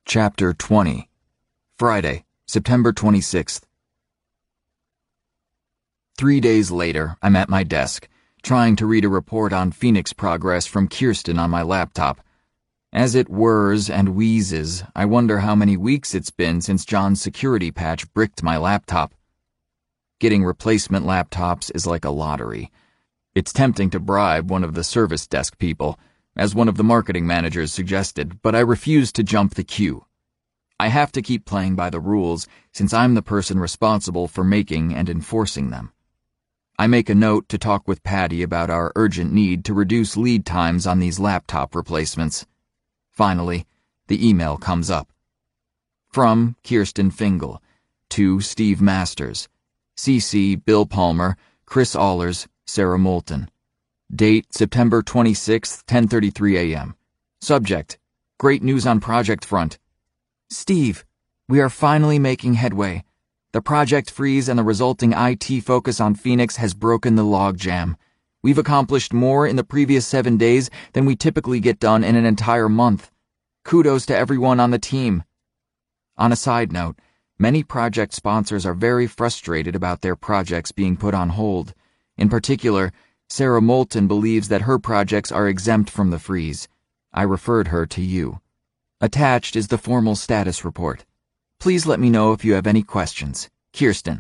Chapter 20. Friday, September 26th. 3 days later, I'm at my desk, trying to read a report on Phoenix progress from Kirsten on my laptop. As it whirs and wheezes, I wonder how many weeks it's been since John's security patch bricked my laptop. Getting replacement laptops is like a lottery. It's tempting to bribe one of the service desk people, as one of the marketing managers suggested, but I refuse to jump the queue. I have to keep playing by the rules, since I'm the person responsible for making and enforcing them. I make a note to talk with Patty about our urgent need to reduce lead times on these laptop replacements. Finally, the email comes up. From Kirsten Fingal, to Steve Masters, CC Bill Palmer, Chris Allers, Sarah Moulton. Date September 26th, 10:33 a.m. Subject: Great news on project front. Steve, we are finally making headway. The project freeze and the resulting IT focus on Phoenix has broken the logjam. We've accomplished more in the previous 7 days than we typically get done in an entire month. Kudos to everyone on the team. On a side note, many project sponsors are very frustrated about their projects being put on hold. In particular, Sarah Moulton believes that her projects are exempt from the freeze. I referred her to you. Attached is the formal status report. Please let me know if you have any questions. Kirsten.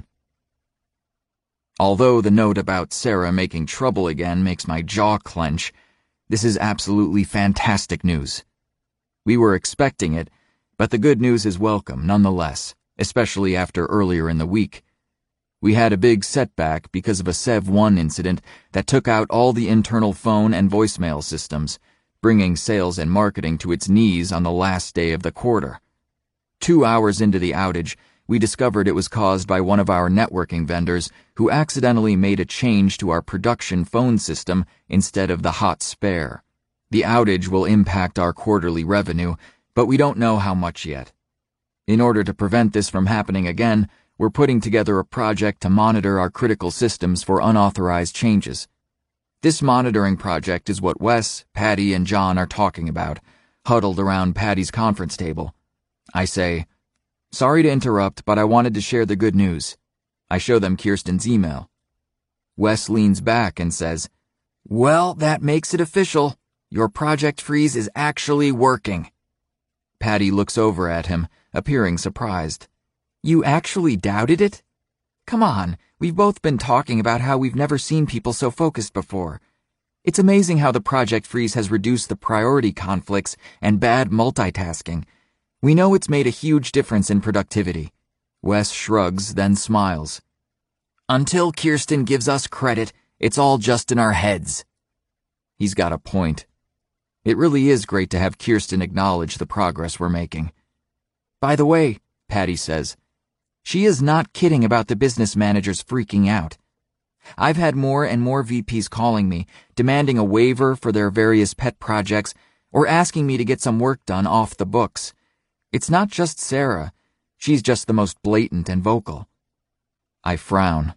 Although the note about Sarah making trouble again makes my jaw clench, this is absolutely fantastic news. We were expecting it, but the good news is welcome nonetheless, especially after earlier in the week. We had a big setback because of a Sev1 incident that took out all the internal phone and voicemail systems, bringing sales and marketing to its knees on the last day of the quarter. 2 hours into the outage, we discovered it was caused by one of our networking vendors who accidentally made a change to our production phone system instead of the hot spare. The outage will impact our quarterly revenue, but we don't know how much yet. In order to prevent this from happening again, we're putting together a project to monitor our critical systems for unauthorized changes. This monitoring project is what Wes, Patty, and John are talking about, huddled around Patty's conference table. I say, "Sorry to interrupt, but I wanted to share the good news." I show them Kirsten's email. Wes leans back and says, "Well, that makes it official. Your project freeze is actually working." Patty looks over at him, appearing surprised. "You actually doubted it? Come on, we've both been talking about how we've never seen people so focused before. It's amazing how the project freeze has reduced the priority conflicts and bad multitasking. We know it's made a huge difference in productivity." Wes shrugs, then smiles. "Until Kirsten gives us credit, it's all just in our heads." He's got a point. It really is great to have Kirsten acknowledge the progress we're making. "By the way," Patty says, "she is not kidding about the business managers freaking out. I've had more and more VPs calling me, demanding a waiver for their various pet projects or asking me to get some work done off the books. It's not just Sarah. She's just the most blatant and vocal." I frown.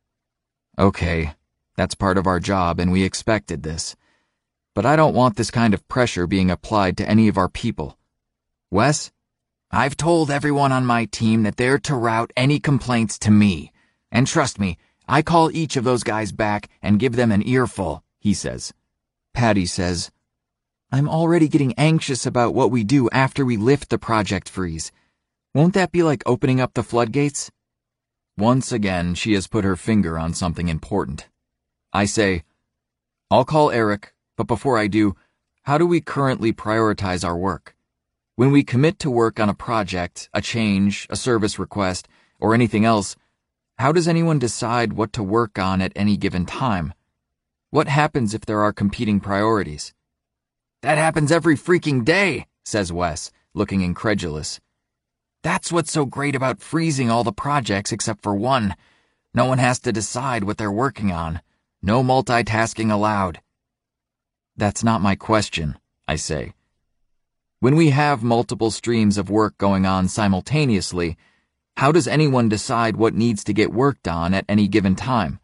Okay, that's part of our job and we expected this. But I don't want this kind of pressure being applied to any of our people. Wes? "I've told everyone on my team that they're to route any complaints to me. And trust me, I call each of those guys back and give them an earful," he says. Patty says, "I'm already getting anxious about what we do after we lift the project freeze. Won't that be like opening up the floodgates?" Once again, she has put her finger on something important. I say, "I'll call Eric, but before I do, how do we currently prioritize our work? When we commit to work on a project, a change, a service request, or anything else, how does anyone decide what to work on at any given time? What happens if there are competing priorities?" "That happens every freaking day," says Wes, looking incredulous. "That's what's so great about freezing all the projects except for one. No one has to decide what they're working on. No multitasking allowed." "That's not my question," I say. "When we have multiple streams of work going on simultaneously, how does anyone decide what needs to get worked on at any given time?"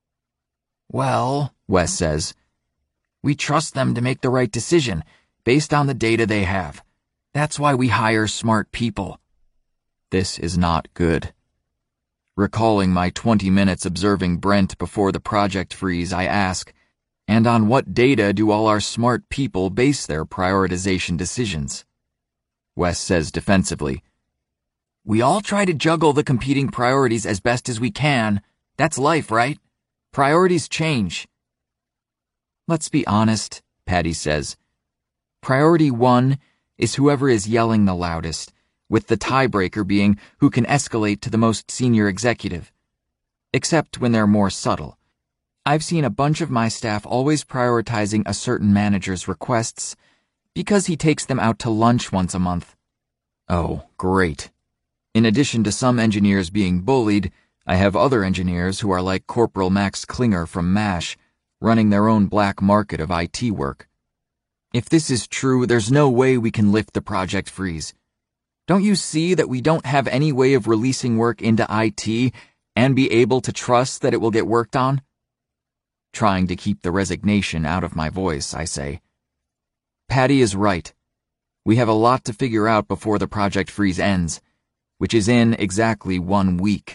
"Well," Wes says, "we trust them to make the right decision based on the data they have. That's why we hire smart people. This is not good. Recalling my 20 minutes observing Brent before the project freeze, I ask, and on what data do all our smart people base their prioritization decisions? Wes says defensively, we all try to juggle the competing priorities as best as we can. That's life, right? Priorities change. Let's be honest, Patty says. Priority 1 is whoever is yelling the loudest, with the tiebreaker being who can escalate to the most senior executive. Except when they're more subtle. I've seen a bunch of my staff always prioritizing a certain manager's requests because he takes them out to lunch once a month. Oh, great. In addition to some engineers being bullied, I have other engineers who are like Corporal Max Klinger from MASH, running their own black market of IT work. If this is true, there's no way we can lift the project freeze. Don't you see that we don't have any way of releasing work into IT and be able to trust that it will get worked on? Trying to keep the resignation out of my voice, I say, Patty is right. We have a lot to figure out before the project freeze ends, which is in exactly 1 week.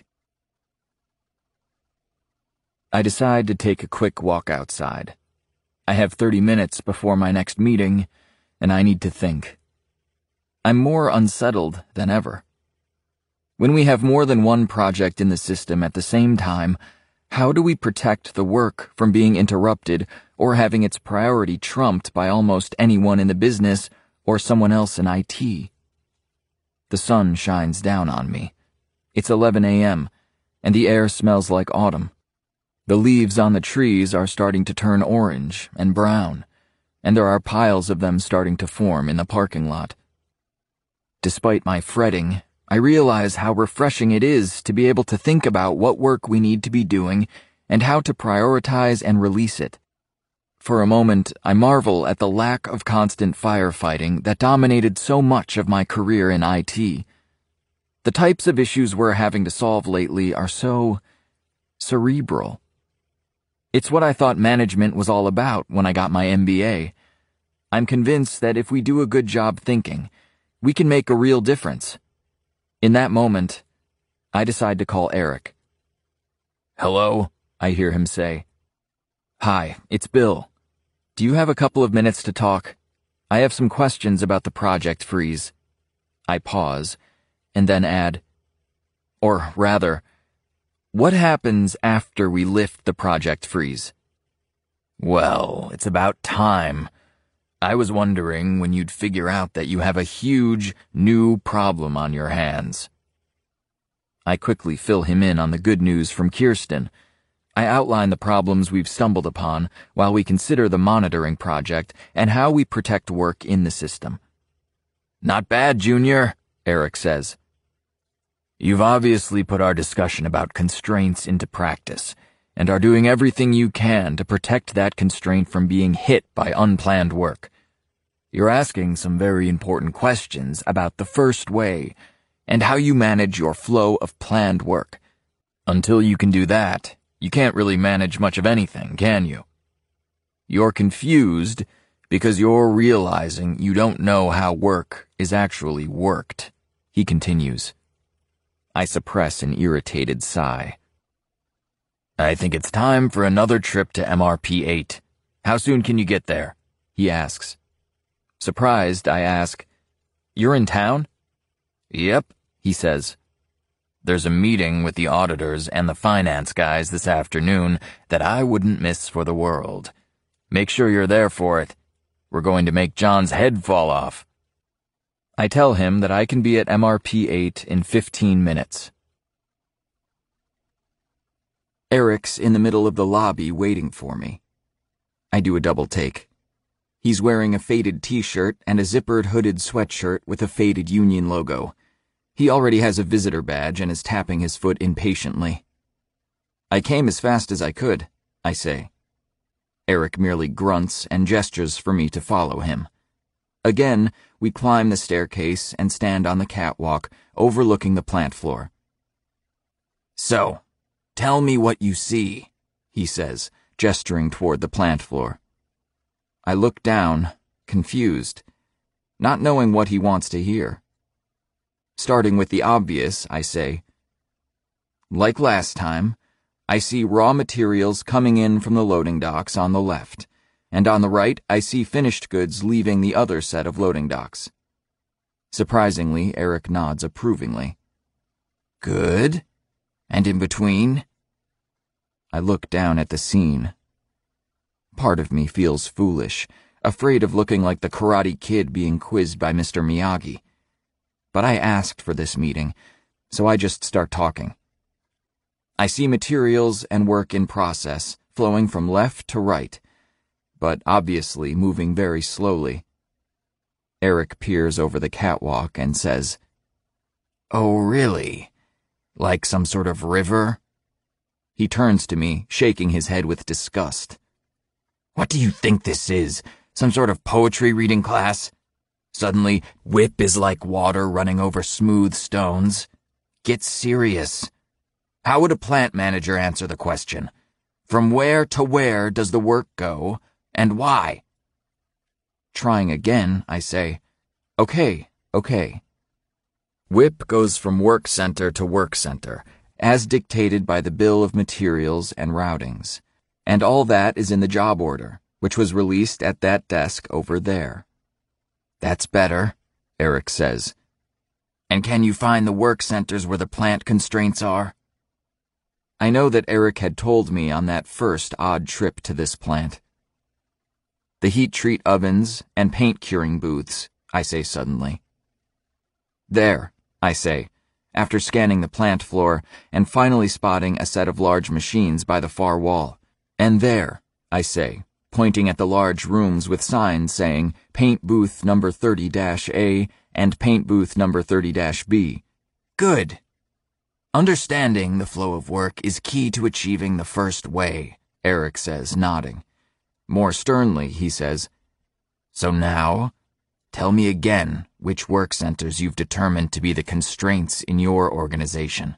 I decide to take a quick walk outside. I have 30 minutes before my next meeting, and I need to think. I'm more unsettled than ever. When we have more than one project in the system at the same time, how do we protect the work from being interrupted or having its priority trumped by almost anyone in the business or someone else in IT? The sun shines down on me. It's 11 a.m., and the air smells like autumn. The leaves on the trees are starting to turn orange and brown, and there are piles of them starting to form in the parking lot. Despite my fretting, I realize how refreshing it is to be able to think about what work we need to be doing and how to prioritize and release it. For a moment, I marvel at the lack of constant firefighting that dominated so much of my career in IT. The types of issues we're having to solve lately are so cerebral. It's what I thought management was all about when I got my MBA. I'm convinced that if we do a good job thinking, we can make a real difference. In that moment, I decide to call Eric. Hello, I hear him say. Hi, it's Bill. Do you have a couple of minutes to talk? I have some questions about the project freeze. I pause, and then add, or rather, what happens after we lift the project freeze? Well, it's about time. I was wondering when you'd figure out that you have a huge, new problem on your hands. I quickly fill him in on the good news from Kirsten. I outline the problems we've stumbled upon while we consider the monitoring project and how we protect work in the system. Not bad, Junior, Eric says. You've obviously put our discussion about constraints into practice and are doing everything you can to protect that constraint from being hit by unplanned work. You're asking some very important questions about the first way and how you manage your flow of planned work. Until you can do that, you can't really manage much of anything, can you? You're confused because you're realizing you don't know how work is actually worked, he continues. I suppress an irritated sigh. I think it's time for another trip to MRP-8. How soon can you get there? He asks. Surprised, I ask, You're in town? Yep, he says. There's a meeting with the auditors and the finance guys this afternoon that I wouldn't miss for the world. Make sure you're there for it. We're going to make John's head fall off. I tell him that I can be at MRP-8 in 15 minutes. Eric's in the middle of the lobby waiting for me. I do a double take. He's wearing a faded t-shirt and a zippered hooded sweatshirt with a faded Union logo. He already has a visitor badge and is tapping his foot impatiently. I came as fast as I could, I say. Eric merely grunts and gestures for me to follow him. Again, we climb the staircase and stand on the catwalk, overlooking the plant floor. So, tell me what you see, he says, gesturing toward the plant floor. I look down, confused. not knowing what he wants to hear. Starting with the obvious, I say, like last time, I see raw materials coming in from the loading docks on the left, and on the right I see finished goods leaving the other set of loading docks. Surprisingly, Eric nods approvingly. Good. And in between? I look down at the scene. Part of me feels foolish, afraid of looking like the Karate Kid being quizzed by Mr. Miyagi. But I asked for this meeting, so I just start talking. I see materials and work in process, flowing from left to right, but obviously moving very slowly. Eric peers over the catwalk and says, Oh, really? Like some sort of river? He turns to me, shaking his head with disgust. What do you think this is? Some sort of poetry reading class? Suddenly, whip is like water running over smooth stones. Get serious. How would a plant manager answer the question? From where to where does the work go, and why? Trying again, I say, Okay. WIP goes from work center to work center, as dictated by the bill of materials and routings, and all that is in the job order, which was released at that desk over there. That's better, Eric says. And can you find the work centers where the plant constraints are? I know that Eric had told me on that first odd trip to this plant. The heat treat ovens and paint curing booths, I say suddenly. There, I say, after scanning the plant floor and finally spotting a set of large machines by the far wall. And there, I say, pointing at the large rooms with signs saying Paint Booth number 30-A and Paint Booth number 30-B. Good. Understanding the flow of work is key to achieving the first way, Eric says, nodding. More sternly, he says, So now, tell me again which work centers you've determined to be the constraints in your organization.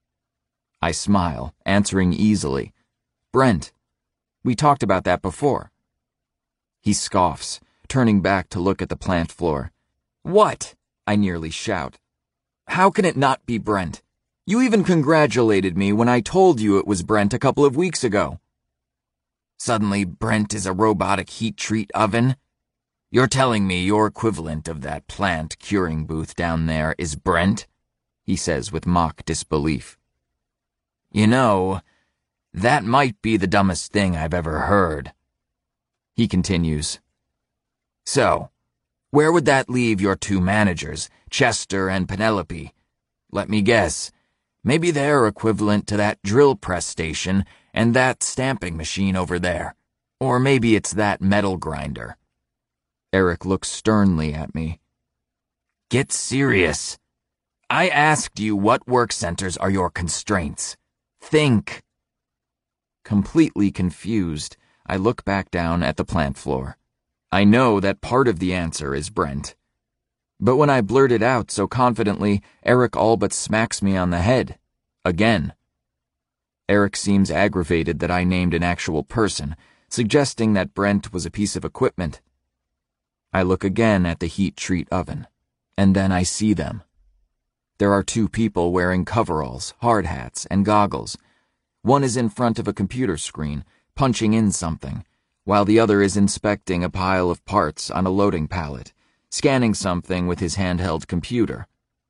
I smile, answering easily. Brent. We talked about that before. He scoffs, turning back to look at the plant floor. What? I nearly shout. How can it not be Brent? You even congratulated me when I told you it was Brent a couple of weeks ago. Suddenly, Brent is a robotic heat treat oven? You're telling me your equivalent of that plant curing booth down there is Brent? He says with mock disbelief. You know, that might be the dumbest thing I've ever heard. He continues. So, where would that leave your two managers, Chester and Penelope? Let me guess. Maybe they're equivalent to that drill press station and that stamping machine over there. Or maybe it's that metal grinder. Eric looks sternly at me. Get serious. I asked you what work centers are your constraints. Think. Completely confused, I look back down at the plant floor. I know that part of the answer is Brent. But when I blurt it out so confidently, Eric all but smacks me on the head. Again. Eric seems aggravated that I named an actual person, suggesting that Brent was a piece of equipment. I look again at the heat treat oven, and then I see them. There are two people wearing coveralls, hard hats, and goggles. One is in front of a computer screen, punching in something, while the other is inspecting a pile of parts on a loading pallet, scanning something with his handheld computer.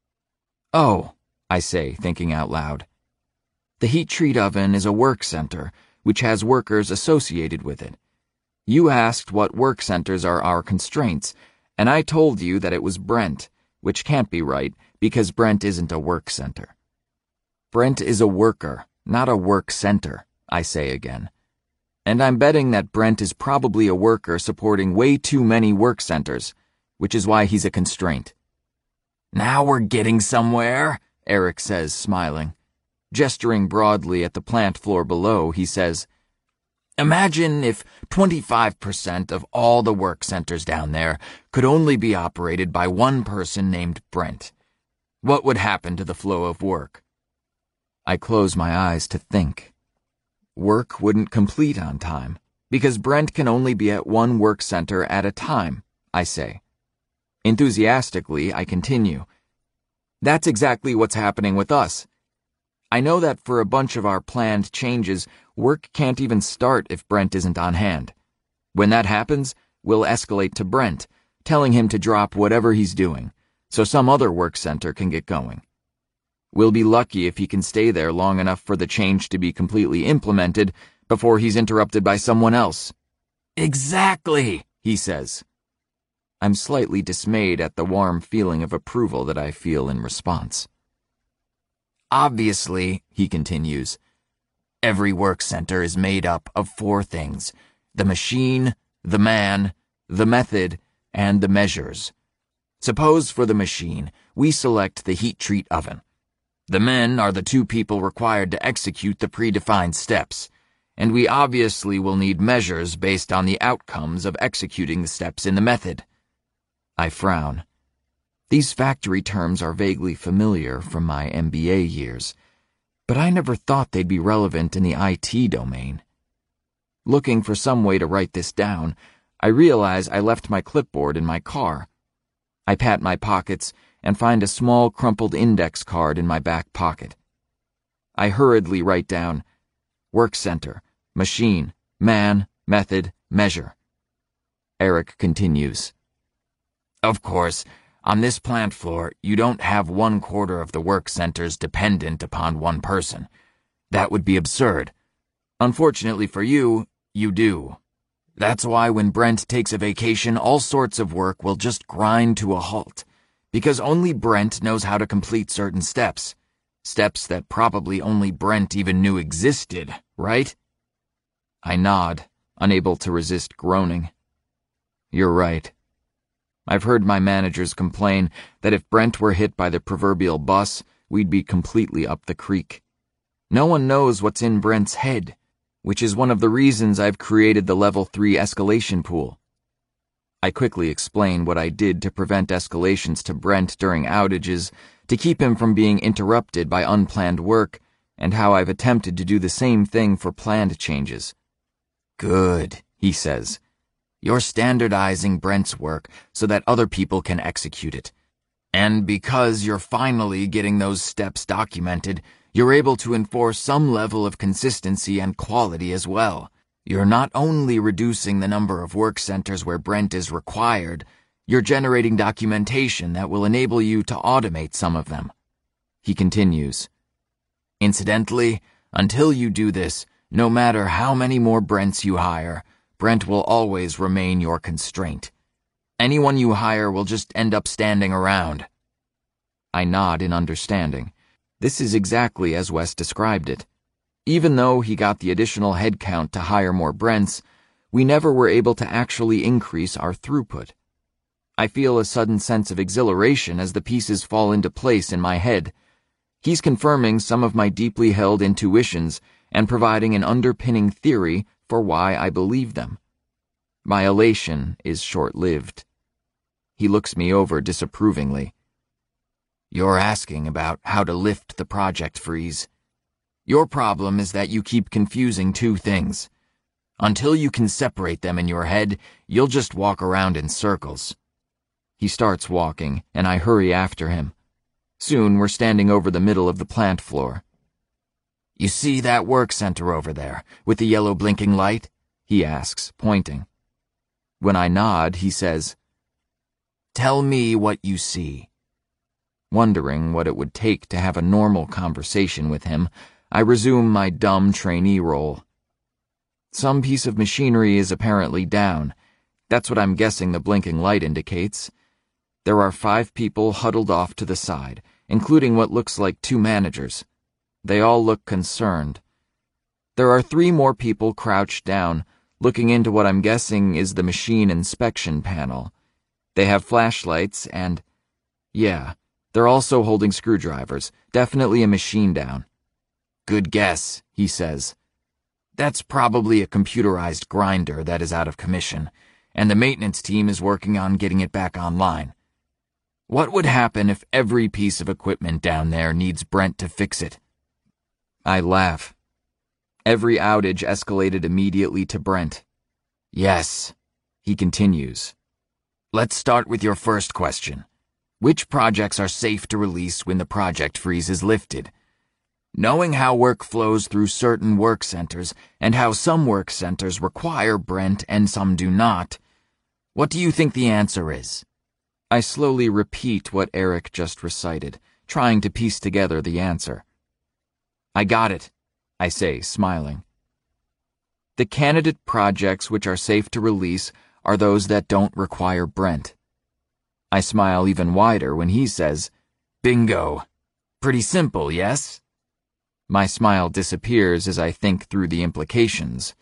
Oh, I say, thinking out loud. The heat treat oven is a work center, which has workers associated with it. You asked what work centers are our constraints, and I told you that it was Brent, which can't be right because Brent isn't a work center. Brent is a worker, not a work center, I say again. And I'm betting that Brent is probably a worker supporting way too many work centers, which is why he's a constraint. Now we're getting somewhere, Eric says, smiling. Gesturing broadly at the plant floor below, he says, Imagine if 25% of all the work centers down there could only be operated by one person named Brent. What would happen to the flow of work? I close my eyes to think. Work wouldn't complete on time, because Brent can only be at one work center at a time, I say. Enthusiastically, I continue. That's exactly what's happening with us. I know that for a bunch of our planned changes, work can't even start if Brent isn't on hand. When that happens, we'll escalate to Brent, telling him to drop whatever he's doing, so some other work center can get going. We'll be lucky if he can stay there long enough for the change to be completely implemented before he's interrupted by someone else. Exactly, he says. I'm slightly dismayed at the warm feeling of approval that I feel in response. Obviously, he continues, every work center is made up of 4 things: the machine, the man, the method, and the measures. Suppose for the machine, we select the heat treat oven. The men are the 2 people required to execute the predefined steps, and we obviously will need measures based on the outcomes of executing the steps in the method. I frown. These factory terms are vaguely familiar from my MBA years, but I never thought they'd be relevant in the IT domain. Looking for some way to write this down, I realize I left my clipboard in my car. I pat my pockets and find a small crumpled index card in my back pocket. I hurriedly write down work center, machine, man, method, measure. Eric continues. Of course, on this plant floor, you don't have 1/4 of the work centers dependent upon one person. That would be absurd. Unfortunately for you, you do. That's why when Brent takes a vacation, all sorts of work will just grind to a halt, because only Brent knows how to complete certain steps. Steps that probably only Brent even knew existed, right? I nod, unable to resist groaning. You're right. I've heard my managers complain that if Brent were hit by the proverbial bus, we'd be completely up the creek. No one knows what's in Brent's head, which is one of the reasons I've created the Level 3 escalation pool. I quickly explain what I did to prevent escalations to Brent during outages, to keep him from being interrupted by unplanned work, and how I've attempted to do the same thing for planned changes. Good, he says. You're standardizing Brent's work so that other people can execute it. And because you're finally getting those steps documented, you're able to enforce some level of consistency and quality as well. You're not only reducing the number of work centers where Brent is required, you're generating documentation that will enable you to automate some of them. He continues. Incidentally, until you do this, no matter how many more Brents you hire, Brent will always remain your constraint. Anyone you hire will just end up standing around. I nod in understanding. This is exactly as Wes described it. Even though he got the additional headcount to hire more Brents, we never were able to actually increase our throughput. I feel a sudden sense of exhilaration as the pieces fall into place in my head. He's confirming some of my deeply held intuitions and providing an underpinning theory for why I believe them. My elation is short-lived. He looks me over disapprovingly. You're asking about how to lift the project freeze. Your problem is that you keep confusing 2 things. Until you can separate them in your head, you'll just walk around in circles. He starts walking, and I hurry after him. Soon we're standing over the middle of the plant floor. You see that work center over there, with the yellow blinking light? He asks, pointing. When I nod, he says, Tell me what you see. Wondering what it would take to have a normal conversation with him, I resume my dumb trainee role. Some piece of machinery is apparently down. That's what I'm guessing the blinking light indicates. There are 5 people huddled off to the side, including what looks like 2 managers. They all look concerned. There are 3 more people crouched down, looking into what I'm guessing is the machine inspection panel. They have flashlights and, yeah, they're also holding screwdrivers, definitely a machine down. Good guess, he says. That's probably a computerized grinder that is out of commission, and the maintenance team is working on getting it back online. What would happen if every piece of equipment down there needs Brent to fix it? I laugh. Every outage escalated immediately to Brent. Yes, he continues. Let's start with your first question. Which projects are safe to release when the project freeze is lifted? Knowing how work flows through certain work centers and how some work centers require Brent and some do not, what do you think the answer is? I slowly repeat what Eric just recited, trying to piece together the answer. I got it, I say, smiling. The candidate projects which are safe to release are those that don't require Brent. I smile even wider when he says, Bingo. Pretty simple, yes? My smile disappears as I think through the implications.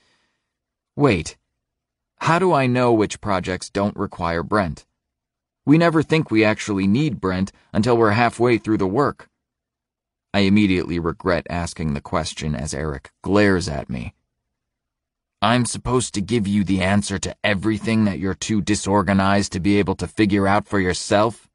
Wait, how do I know which projects don't require Brent? We never think we actually need Brent until we're halfway through the work. I immediately regret asking the question as Eric glares at me. I'm supposed to give you the answer to everything that you're too disorganized to be able to figure out for yourself?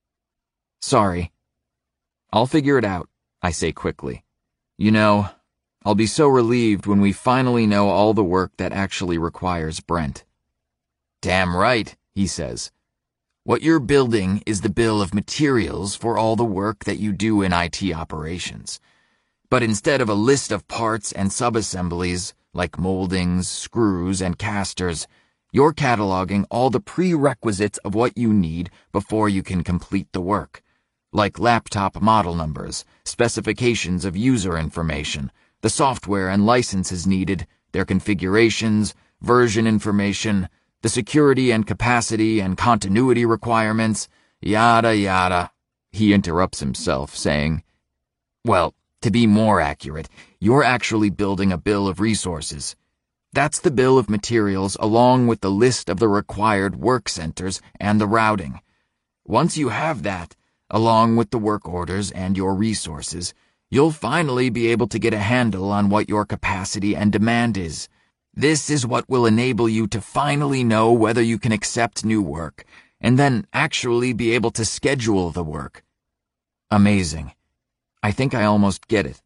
Sorry. I'll figure it out, I say quickly. You know, I'll be so relieved when we finally know all the work that actually requires Brent. Damn right, he says. What you're building is the bill of materials for all the work that you do in IT operations. But instead of a list of parts and subassemblies, like moldings, screws, and casters, you're cataloging all the prerequisites of what you need before you can complete the work, like laptop model numbers, specifications of user information, the software and licenses needed, their configurations, version information, the security and capacity and continuity requirements, yada yada. He interrupts himself, saying, Well, to be more accurate, you're actually building a bill of resources. That's the bill of materials along with the list of the required work centers and the routing. Once you have that, along with the work orders and your resources, you'll finally be able to get a handle on what your capacity and demand is. This is what will enable you to finally know whether you can accept new work, and then actually be able to schedule the work. Amazing. I think I almost get it.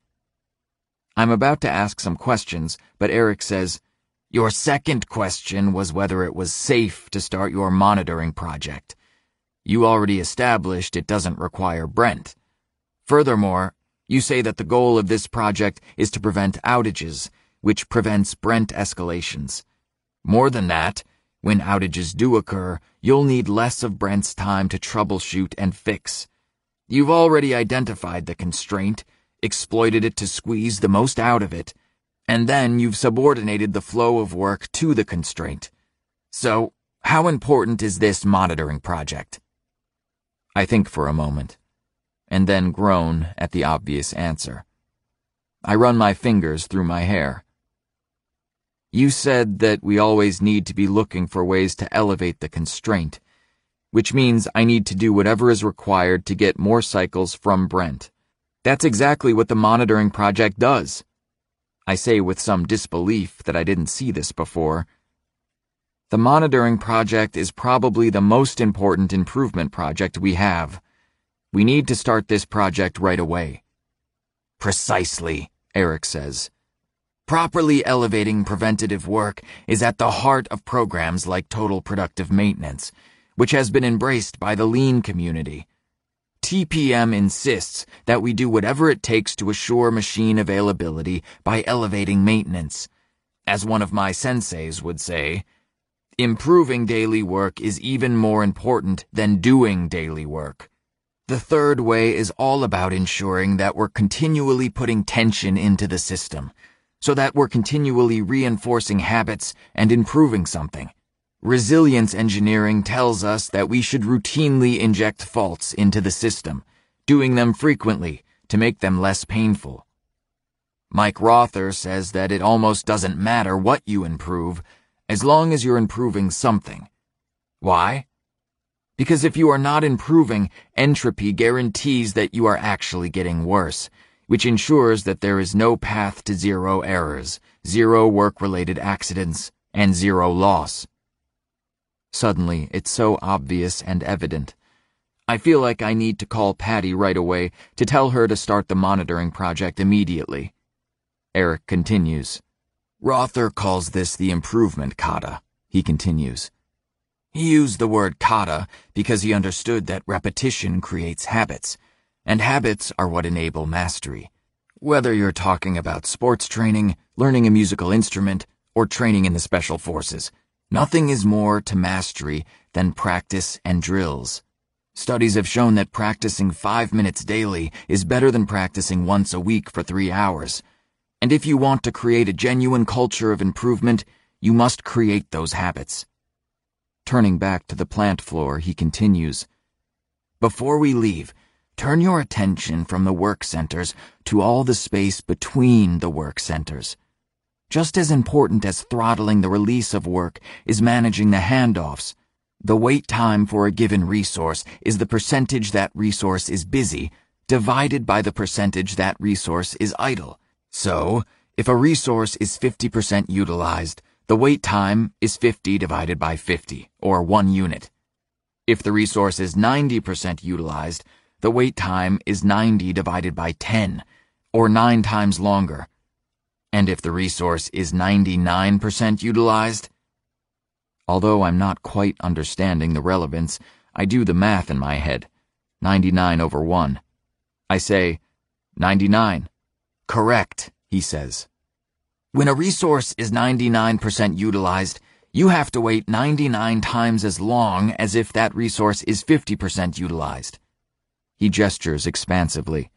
I'm about to ask some questions, but Eric says, Your second question was whether it was safe to start your monitoring project. You already established it doesn't require Brent. Furthermore, you say that the goal of this project is to prevent outages, which prevents Brent escalations. More than that, when outages do occur, you'll need less of Brent's time to troubleshoot and fix. You've already identified the constraint, exploited it to squeeze the most out of it, and then you've subordinated the flow of work to the constraint. So, how important is this monitoring project? I think for a moment, and then groan at the obvious answer. I run my fingers through my hair. You said that we always need to be looking for ways to elevate the constraint, which means I need to do whatever is required to get more cycles from Brent. That's exactly what the monitoring project does. I say with some disbelief that I didn't see this before. The monitoring project is probably the most important improvement project we have. We need to start this project right away. Precisely, Eric says. Properly elevating preventative work is at the heart of programs like Total Productive Maintenance, which has been embraced by the lean community. TPM insists that we do whatever it takes to assure machine availability by elevating maintenance. As one of my senseis would say, improving daily work is even more important than doing daily work. The third way is all about ensuring that we're continually putting tension into the system, so that we're continually reinforcing habits and improving something. Resilience engineering tells us that we should routinely inject faults into the system, doing them frequently to make them less painful. Mike Rother says that it almost doesn't matter what you improve, as long as you're improving something. Why? Because if you are not improving, entropy guarantees that you are actually getting worse, which ensures that there is no path to zero errors, zero work-related accidents, and zero loss. Suddenly, it's so obvious and evident. I feel like I need to call Patty right away to tell her to start the monitoring project immediately. Eric continues. Rother calls this the improvement kata, he continues. He used the word kata because he understood that repetition creates habits, and habits are what enable mastery. Whether you're talking about sports training, learning a musical instrument, or training in the special forces, nothing is more to mastery than practice and drills. Studies have shown that practicing 5 minutes daily is better than practicing once a week for 3 hours. And if you want to create a genuine culture of improvement, you must create those habits. Turning back to the plant floor, he continues, "Before we leave, turn your attention from the work centers to all the space between the work centers. Just as important as throttling the release of work is managing the handoffs. The wait time for a given resource is the percentage that resource is busy, divided by the percentage that resource is idle. So, if a resource is 50% utilized, the wait time is 50 divided by 50, or 1 unit. If the resource is 90% utilized, the wait time is 90 divided by 10, or 9 times longer. And if the resource is 99% utilized, although I'm not quite understanding the relevance, I do the math in my head. 99 over 1. I say, 99. Correct, he says. When a resource is 99% utilized, you have to wait 99 times as long as if that resource is 50% utilized. He gestures expansively.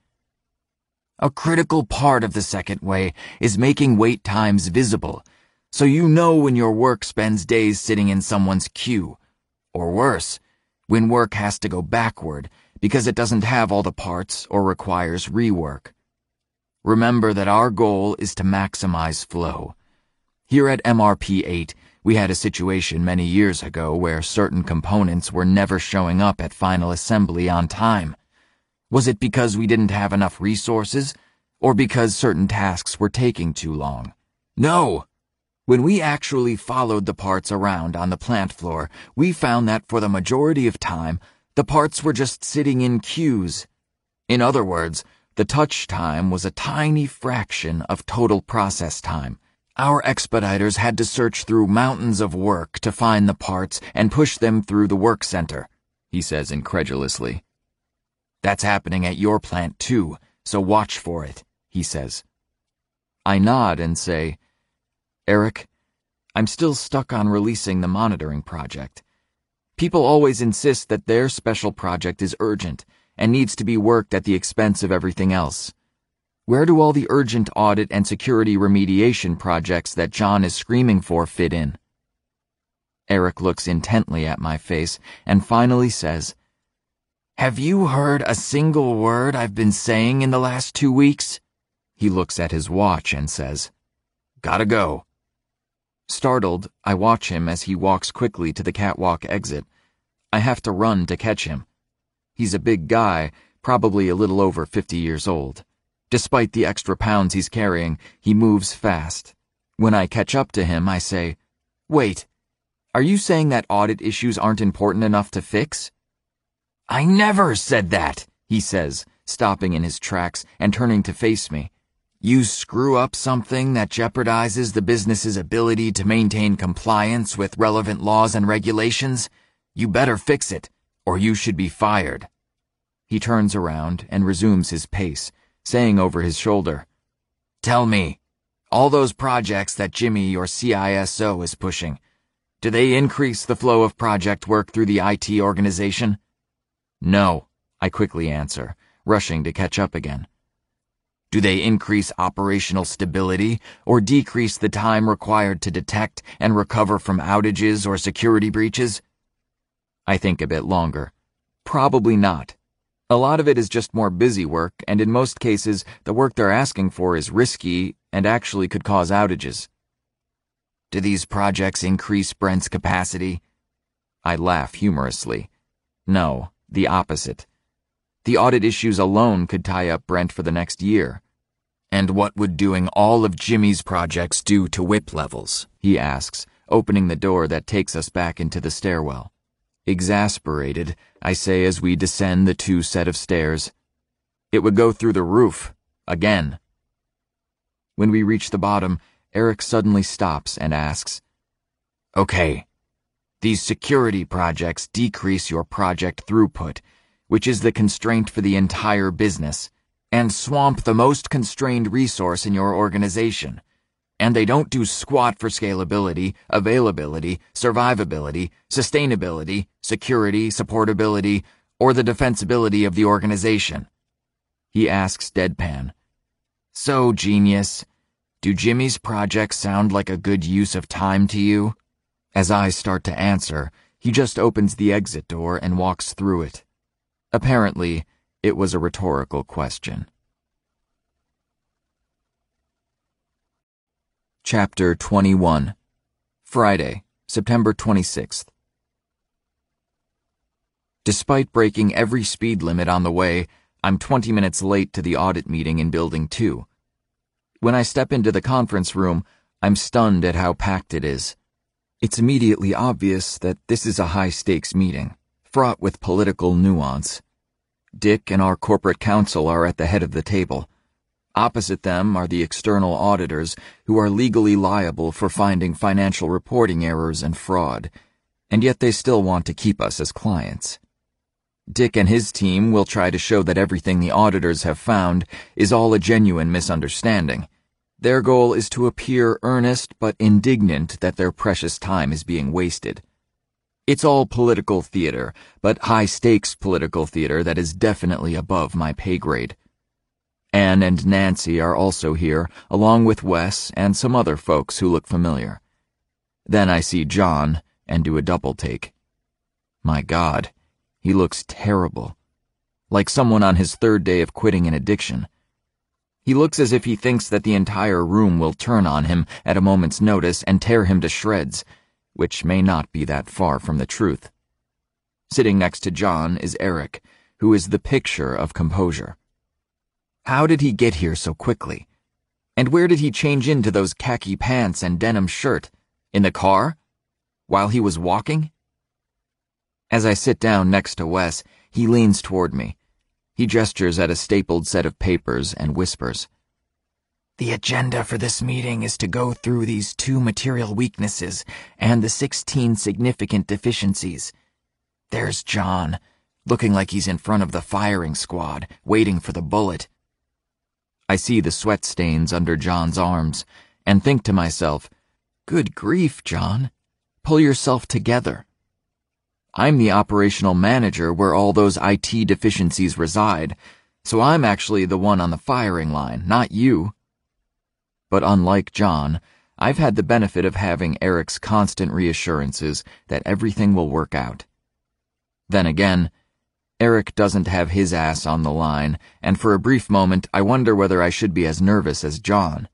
A critical part of the second way is making wait times visible, so you know when your work spends days sitting in someone's queue. Or worse, when work has to go backward because it doesn't have all the parts or requires rework. Remember that our goal is to maximize flow. Here at MRP-8, we had a situation many years ago where certain components were never showing up at final assembly on time. Was it because we didn't have enough resources, or because certain tasks were taking too long? No! When we actually followed the parts around on the plant floor, we found that for the majority of time, the parts were just sitting in queues. In other words, the touch time was a tiny fraction of total process time. Our expediters had to search through mountains of work to find the parts and push them through the work center, he says incredulously. That's happening at your plant too, so watch for it, he says. I nod and say, Eric, I'm still stuck on releasing the monitoring project. People always insist that their special project is urgent and needs to be worked at the expense of everything else. Where do all the urgent audit and security remediation projects that John is screaming for fit in? Eric looks intently at my face and finally says, Have you heard a single word I've been saying in the last 2 weeks? He looks at his watch and says, Gotta go. Startled, I watch him as he walks quickly to the catwalk exit. I have to run to catch him. He's a big guy, probably a little over 50 years old. Despite the extra pounds he's carrying, he moves fast. When I catch up to him, I say, Wait, are you saying that audit issues aren't important enough to fix? I never said that, he says, stopping in his tracks and turning to face me. You screw up something that jeopardizes the business's ability to maintain compliance with relevant laws and regulations? You better fix it, or you should be fired. He turns around and resumes his pace, saying over his shoulder, Tell me, all those projects that Jimmy, your CISO, is pushing, do they increase the flow of project work through the IT organization? No, I quickly answer, rushing to catch up again. Do they increase operational stability or decrease the time required to detect and recover from outages or security breaches? I think a bit longer. Probably not. A lot of it is just more busy work, and in most cases, the work they're asking for is risky and actually could cause outages. Do these projects increase Brent's capacity? I laugh humorously. No, the opposite. The audit issues alone could tie up Brent for the next year. And what would doing all of Jimmy's projects do to WIP levels? He asks, opening the door that takes us back into the stairwell. Exasperated, I say as we descend the 2 set of stairs. It would go through the roof. Again. When we reach the bottom, Eric suddenly stops and asks, Okay, These security projects decrease your project throughput, which is the constraint for the entire business, and swamp the most constrained resource in your organization. And they don't do squat for scalability, availability, survivability, sustainability, security, supportability, or the defensibility of the organization. He asks deadpan, "So, genius, do Jimmy's projects sound like a good use of time to you?" As I start to answer, he just opens the exit door and walks through it. Apparently, it was a rhetorical question. Chapter 21. Friday, September 26th. Despite breaking every speed limit on the way, I'm 20 minutes late to the audit meeting in Building 2. When I step into the conference room, I'm stunned at how packed it is. It's immediately obvious that this is a high-stakes meeting, fraught with political nuance. Dick and our corporate counsel are at the head of the table. Opposite them are the external auditors, who are legally liable for finding financial reporting errors and fraud, and yet they still want to keep us as clients. Dick and his team will try to show that everything the auditors have found is all a genuine misunderstanding. Their goal is to appear earnest but indignant that their precious time is being wasted. It's all political theater, but high-stakes political theater that is definitely above my pay grade. Anne and Nancy are also here, along with Wes and some other folks who look familiar. Then I see John and do a double take. My God, he looks terrible. Like someone on his third day of quitting an addiction. He looks as if he thinks that the entire room will turn on him at a moment's notice and tear him to shreds, which may not be that far from the truth. Sitting next to John is Eric, who is the picture of composure. How did he get here so quickly? And where did he change into those khaki pants and denim shirt? In the car? While he was walking? As I sit down next to Wes, he leans toward me. He gestures at a stapled set of papers and whispers, "The agenda for this meeting is to go through these 2 material weaknesses and the 16 significant deficiencies. There's John, looking like he's in front of the firing squad, waiting for the bullet." I see the sweat stains under John's arms and think to myself, good grief, John. Pull yourself together. I'm the operational manager where all those IT deficiencies reside, so I'm actually the one on the firing line, not you. But unlike John, I've had the benefit of having Eric's constant reassurances that everything will work out. Then again, Eric doesn't have his ass on the line, and for a brief moment I wonder whether I should be as nervous as John.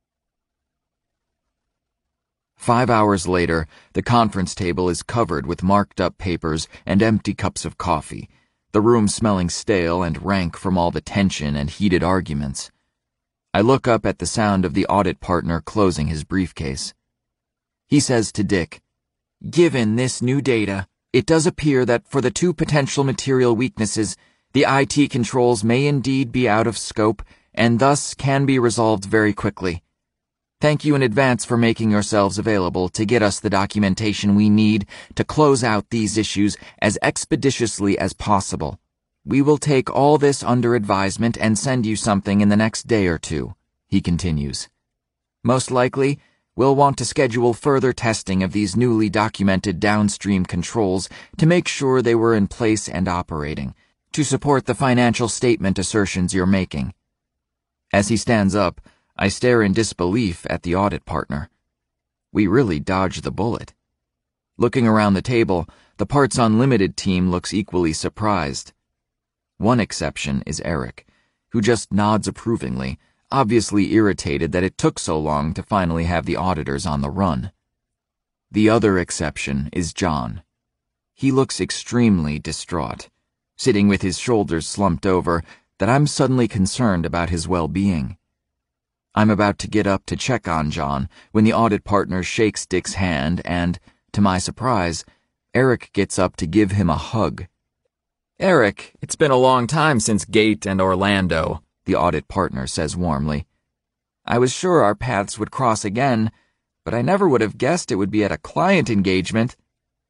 5 hours later, the conference table is covered with marked-up papers and empty cups of coffee, the room smelling stale and rank from all the tension and heated arguments. I look up at the sound of the audit partner closing his briefcase. He says to Dick, "Given this new data, it does appear that for the 2 potential material weaknesses, the IT controls may indeed be out of scope and thus can be resolved very quickly. Thank you in advance for making yourselves available to get us the documentation we need to close out these issues as expeditiously as possible. We will take all this under advisement and send you something in the next day or 2, he continues. Most likely, we'll want to schedule further testing of these newly documented downstream controls to make sure they were in place and operating, to support the financial statement assertions you're making." As he stands up, I stare in disbelief at the audit partner. We really dodged the bullet. Looking around the table, the Parts Unlimited team looks equally surprised. One exception is Eric, who just nods approvingly, obviously irritated that it took so long to finally have the auditors on the run. The other exception is John. He looks extremely distraught, sitting with his shoulders slumped over, that I'm suddenly concerned about his well-being. I'm about to get up to check on John when the audit partner shakes Dick's hand and, to my surprise, Eric gets up to give him a hug. "Eric, it's been a long time since Gate and Orlando," the audit partner says warmly. "I was sure our paths would cross again, but I never would have guessed it would be at a client engagement."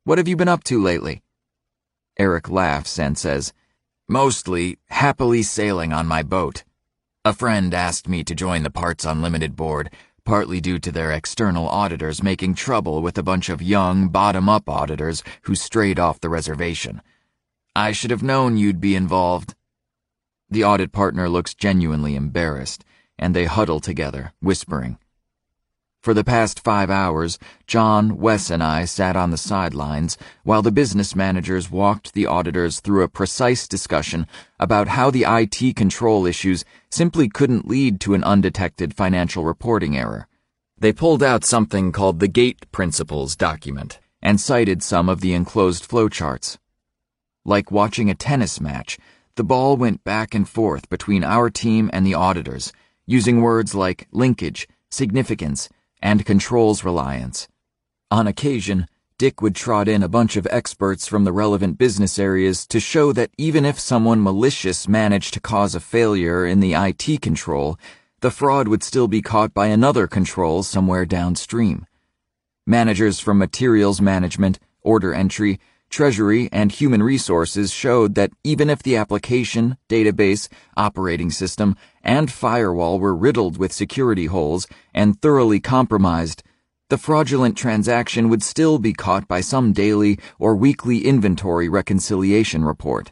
What have you been up to lately? Eric laughs and says, "Mostly happily sailing on my boat. A friend asked me to join the Parts Unlimited board, partly due to their external auditors making trouble with a bunch of young, bottom-up auditors who strayed off the reservation. I should have known you'd be involved." The audit partner looks genuinely embarrassed, and they huddle together, whispering. For the past 5 hours, John, Wes, and I sat on the sidelines while the business managers walked the auditors through a precise discussion about how the IT control issues simply couldn't lead to an undetected financial reporting error. They pulled out something called the GATE Principles document and cited some of the enclosed flowcharts. Like watching a tennis match, the ball went back and forth between our team and the auditors, using words like linkage, significance, and controls reliance. On occasion, Dick would trot in a bunch of experts from the relevant business areas to show that even if someone malicious managed to cause a failure in the IT control, the fraud would still be caught by another control somewhere downstream. Managers from materials management, order entry, treasury, and human resources showed that even if the application, database, operating system, and firewall were riddled with security holes and thoroughly compromised, the fraudulent transaction would still be caught by some daily or weekly inventory reconciliation report.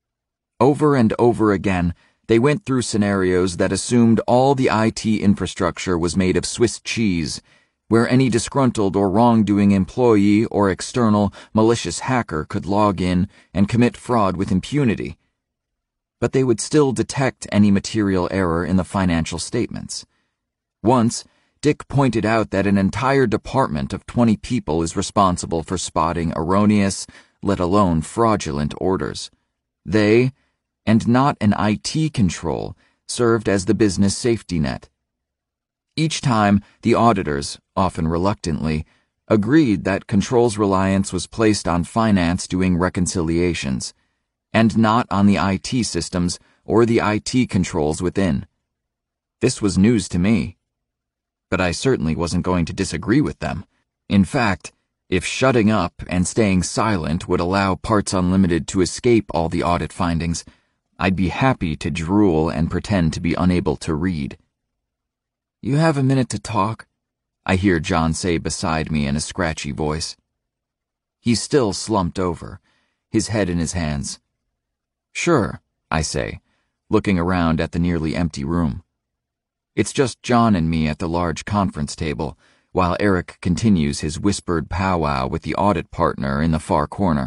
Over and over again, they went through scenarios that assumed all the IT infrastructure was made of Swiss cheese, where any disgruntled or wrongdoing employee or external malicious hacker could log in and commit fraud with impunity. But they would still detect any material error in the financial statements. Once, Dick pointed out that an entire department of 20 people is responsible for spotting erroneous, let alone fraudulent orders. They, and not an IT control, served as the business safety net. Each time, the auditors, often reluctantly, agreed that controls reliance was placed on finance doing reconciliations, and not on the IT systems or the IT controls within. This was news to me. But I certainly wasn't going to disagree with them. In fact, if shutting up and staying silent would allow Parts Unlimited to escape all the audit findings, I'd be happy to drool and pretend to be unable to read. "You have a minute to talk?" I hear John say beside me in a scratchy voice. He's still slumped over, his head in his hands. "Sure," I say, looking around at the nearly empty room. It's just John and me at the large conference table, while Eric continues his whispered powwow with the audit partner in the far corner.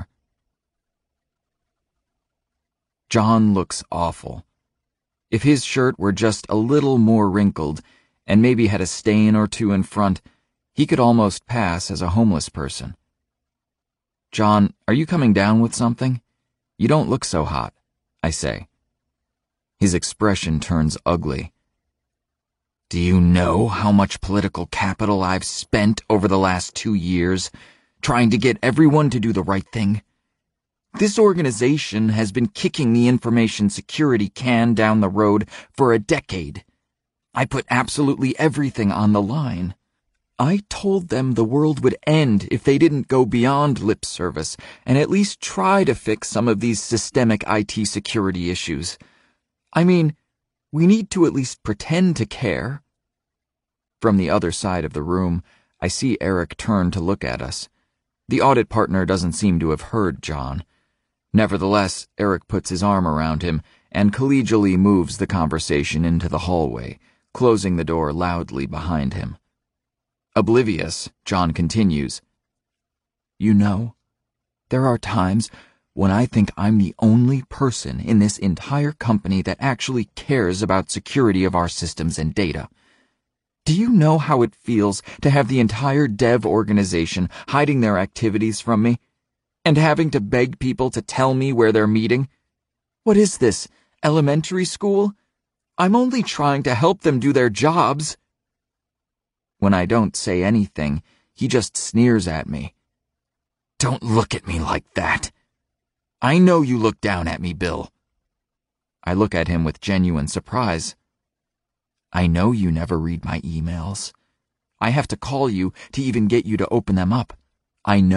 John looks awful. If his shirt were just a little more wrinkled, and maybe had a stain or two in front, he could almost pass as a homeless person. "John, are you coming down with something? You don't look so hot," I say. His expression turns ugly. "Do you know how much political capital I've spent over the last 2 years, trying to get everyone to do the right thing? This organization has been kicking the information security can down the road for a decade. I put absolutely everything on the line. I told them the world would end if they didn't go beyond lip service and at least try to fix some of these systemic IT security issues. I mean, we need to at least pretend to care." From the other side of the room, I see Eric turn to look at us. The audit partner doesn't seem to have heard John. Nevertheless, Eric puts his arm around him and collegially moves the conversation into the hallway, closing the door loudly behind him. Oblivious, John continues, "You know, there are times when I think I'm the only person in this entire company that actually cares about security of our systems and data. Do you know how it feels to have the entire dev organization hiding their activities from me? And having to beg people to tell me where they're meeting? What is this, elementary school? I'm only trying to help them do their jobs." When I don't say anything, he just sneers at me. "Don't look at me like that. I know you look down at me, Bill." I look at him with genuine surprise. "I know you never read my emails. I have to call you to even get you to open them up. I know,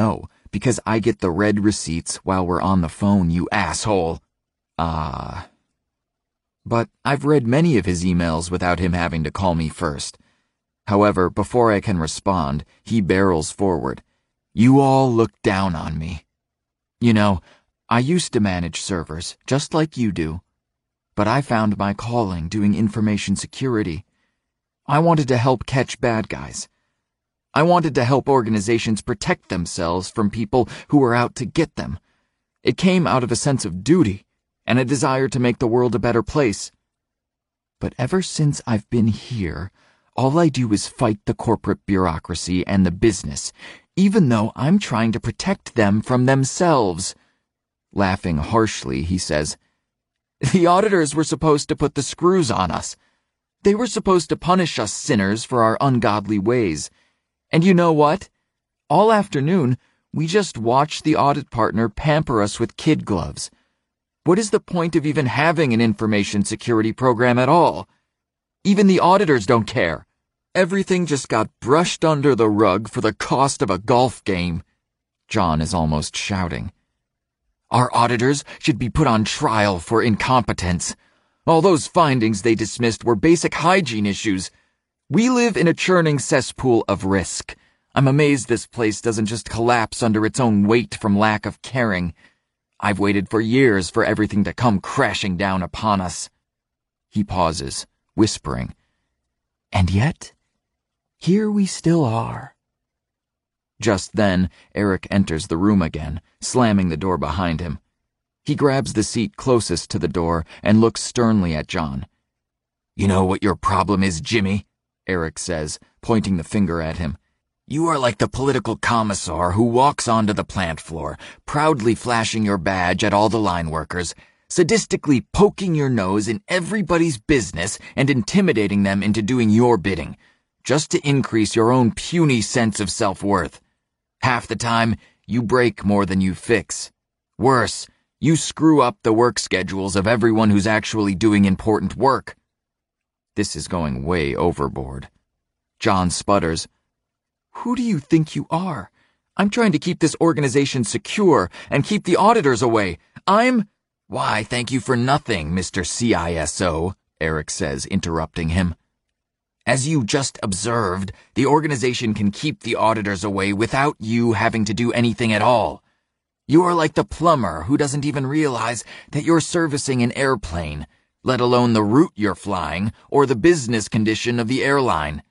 Because I get the red receipts while we're on the phone, you asshole. But I've read many of his emails without him having to call me first. However, before I can respond, he barrels forward. You all look down on me. You know, I used to manage servers, just like you do. But I found my calling doing information security. I wanted to help catch bad guys. I wanted to help organizations protect themselves from people who were out to get them. It came out of a sense of duty and a desire to make the world a better place. But ever since I've been here, all I do is fight the corporate bureaucracy and the business, even though I'm trying to protect them from themselves. Laughing harshly, he says, The auditors were supposed to put the screws on us. They were supposed to punish us sinners for our ungodly ways. And you know what? All afternoon, we just watched the audit partner pamper us with kid gloves. What is the point of even having an information security program at all? Even the auditors don't care. Everything just got brushed under the rug for the cost of a golf game. John is almost shouting. Our auditors should be put on trial for incompetence. All those findings they dismissed were basic hygiene issues. We live in a churning cesspool of risk. I'm amazed this place doesn't just collapse under its own weight from lack of caring. I've waited for years for everything to come crashing down upon us. He pauses, whispering. And yet, here we still are. Just then, Eric enters the room again, slamming the door behind him. He grabs the seat closest to the door and looks sternly at John. You know what your problem is, Jimmy? Eric says, pointing the finger at him. You are like the political commissar who walks onto the plant floor, proudly flashing your badge at all the line workers, sadistically poking your nose in everybody's business and intimidating them into doing your bidding, just to increase your own puny sense of self-worth. Half the time, you break more than you fix. Worse, you screw up the work schedules of everyone who's actually doing important work. This is going way overboard. John sputters. Who do you think you are? I'm trying to keep this organization secure and keep the auditors away. Why, thank you for nothing, Mr. CISO, Eric says, interrupting him. As you just observed, the organization can keep the auditors away without you having to do anything at all. You are like the plumber who doesn't even realize that you're servicing an airplane, let alone the route you're flying or the business condition of the airline.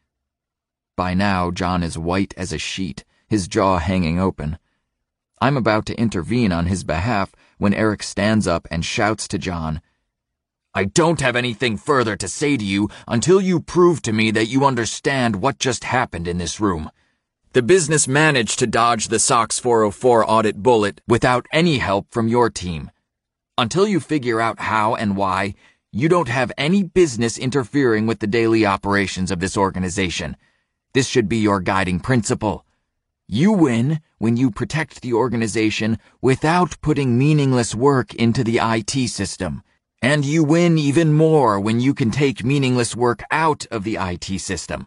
By now, John is white as a sheet, his jaw hanging open. I'm about to intervene on his behalf when Eric stands up and shouts to John, I don't have anything further to say to you until you prove to me that you understand what just happened in this room. The business managed to dodge the SOX 404 audit bullet without any help from your team. Until you figure out how and why, you don't have any business interfering with the daily operations of this organization. This should be your guiding principle. You win when you protect the organization without putting meaningless work into the IT system. And you win even more when you can take meaningless work out of the IT system.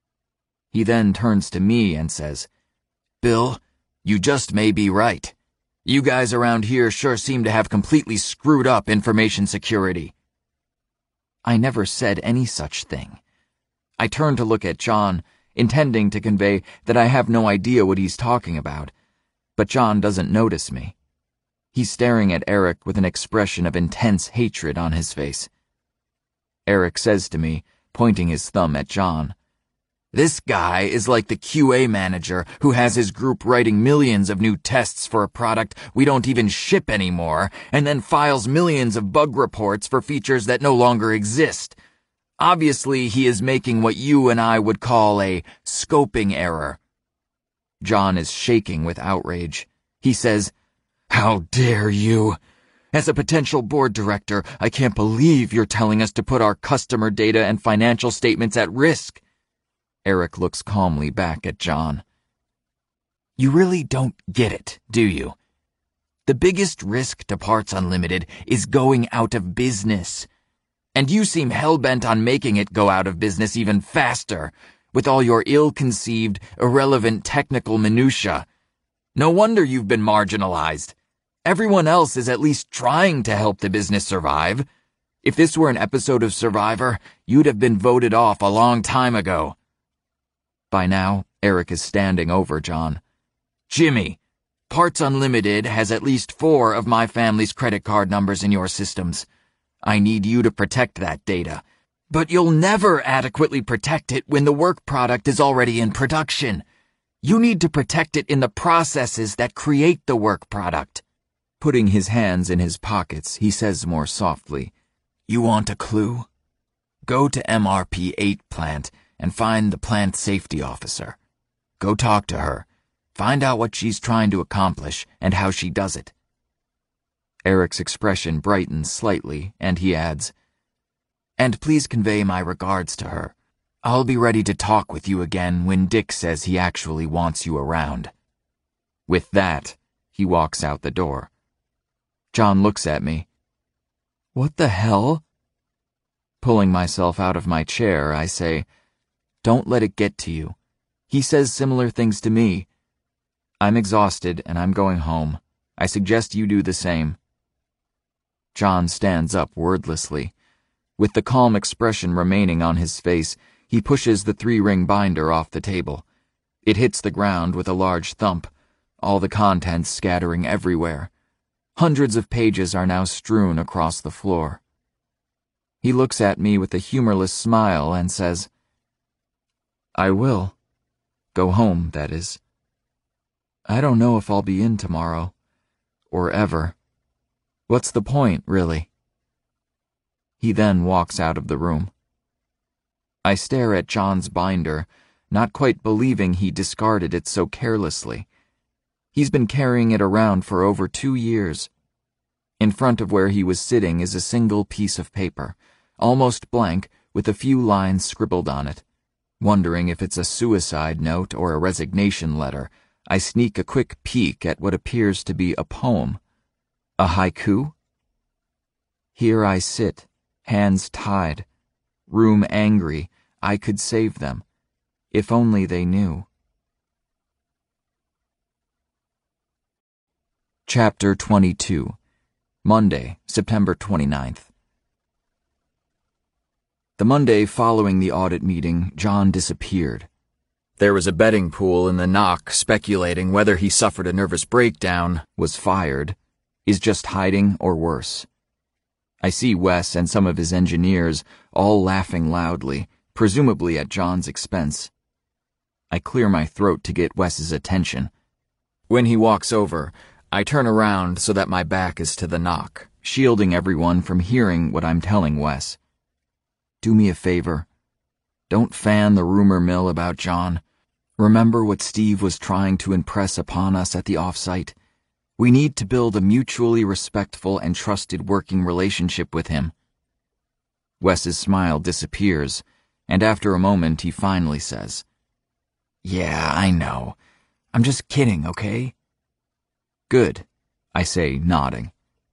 He then turns to me and says, Bill, you just may be right. You guys around here sure seem to have completely screwed up information security. I never said any such thing. I turn to look at John, intending to convey that I have no idea what he's talking about, but John doesn't notice me. He's staring at Eric with an expression of intense hatred on his face. Eric says to me, pointing his thumb at John, This guy is like the QA manager who has his group writing millions of new tests for a product we don't even ship anymore, and then files millions of bug reports for features that no longer exist. Obviously, he is making what you and I would call a scoping error. John is shaking with outrage. He says, How dare you? As a potential board director, I can't believe you're telling us to put our customer data and financial statements at risk. Eric looks calmly back at John. You really don't get it, do you? The biggest risk to Parts Unlimited is going out of business. And you seem hell-bent on making it go out of business even faster, with all your ill-conceived, irrelevant technical minutiae. No wonder you've been marginalized. Everyone else is at least trying to help the business survive. If this were an episode of Survivor, you'd have been voted off a long time ago." By now, Eric is standing over John. "Jimmy, Parts Unlimited has at least 4 of my family's credit card numbers in your systems. I need you to protect that data. But you'll never adequately protect it when the work product is already in production. You need to protect it in the processes that create the work product." Putting his hands in his pockets, he says more softly, "You want a clue? Go to MRP-8 plant and find the plant safety officer. Go talk to her. Find out what she's trying to accomplish and how she does it." Eric's expression brightens slightly, and he adds, "And please convey my regards to her. I'll be ready to talk with you again when Dick says he actually wants you around." With that, he walks out the door. John looks at me. "What the hell?" Pulling myself out of my chair, I say, "Don't let it get to you. He says similar things to me. I'm exhausted and I'm going home. I suggest you do the same." John stands up wordlessly. With the calm expression remaining on his face, he pushes the 3-ring binder off the table. It hits the ground with a large thump, all the contents scattering everywhere. Hundreds of pages are now strewn across the floor. He looks at me with a humorless smile and says, "I will. Go home, that is. I don't know if I'll be in tomorrow. Or ever. What's the point, really?" He then walks out of the room. I stare at John's binder, not quite believing he discarded it so carelessly. He's been carrying it around for over 2 years. In front of where he was sitting is a single piece of paper, almost blank, with a few lines scribbled on it. Wondering if it's a suicide note or a resignation letter, I sneak a quick peek at what appears to be a poem. A haiku? Here I sit, hands tied, room angry. I could save them, if only they knew. Chapter 22. Monday, September 29th. The Monday following the audit meeting, John disappeared. There was a betting pool in the NOC speculating whether he suffered a nervous breakdown, was fired, is just hiding, or worse. I see Wes and some of his engineers all laughing loudly, presumably at John's expense. I clear my throat to get Wes's attention. When he walks over, I turn around so that my back is to the NOC, shielding everyone from hearing what I'm telling Wes. Do me a favor. Don't fan the rumor mill about John. Remember what Steve was trying to impress upon us at the offsite? We need to build a mutually respectful and trusted working relationship with him. Wes's smile disappears, and after a moment he finally says, "Yeah, I know. I'm just kidding, okay?" "Good," I say, nodding.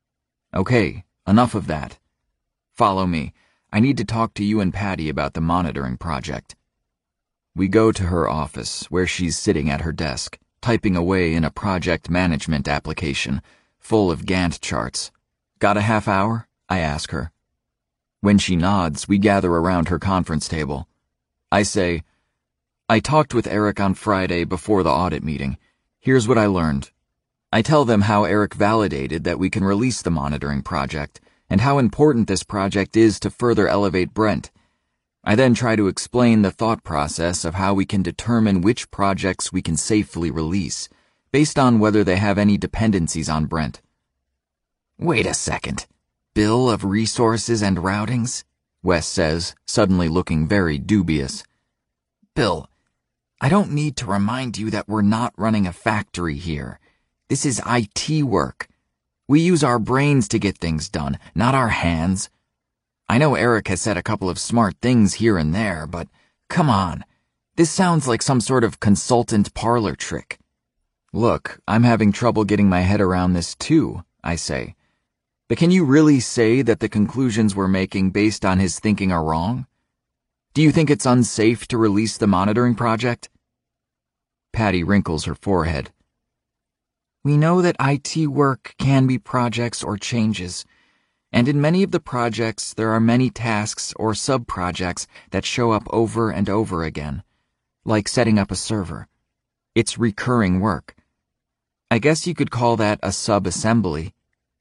"Okay, enough of that. Follow me. I need to talk to you and Patty about the monitoring project." We go to her office, where she's sitting at her desk, typing away in a project management application, full of Gantt charts. "Got a half hour?" I ask her. When she nods, we gather around her conference table. I say, "I talked with Eric on Friday before the audit meeting. Here's what I learned." I tell them how Eric validated that we can release the monitoring project, and how important this project is to further elevate Brent. I then try to explain the thought process of how we can determine which projects we can safely release, based on whether they have any dependencies on Brent. "Wait a second. Bill of resources and routings?" Wes says, suddenly looking very dubious. "Bill, I don't need to remind you that we're not running a factory here. This is IT work. We use our brains to get things done, not our hands. I know Eric has said a couple of smart things here and there, but come on. This sounds like some sort of consultant parlor trick." "Look, I'm having trouble getting my head around this too," I say. "But can you really say that the conclusions we're making based on his thinking are wrong? Do you think it's unsafe to release the monitoring project?" Patty wrinkles her forehead. We know that IT work can be projects or changes, and in many of the projects there are many tasks or sub-projects that show up over and over again, like setting up a server. It's recurring work. I guess you could call that a sub-assembly.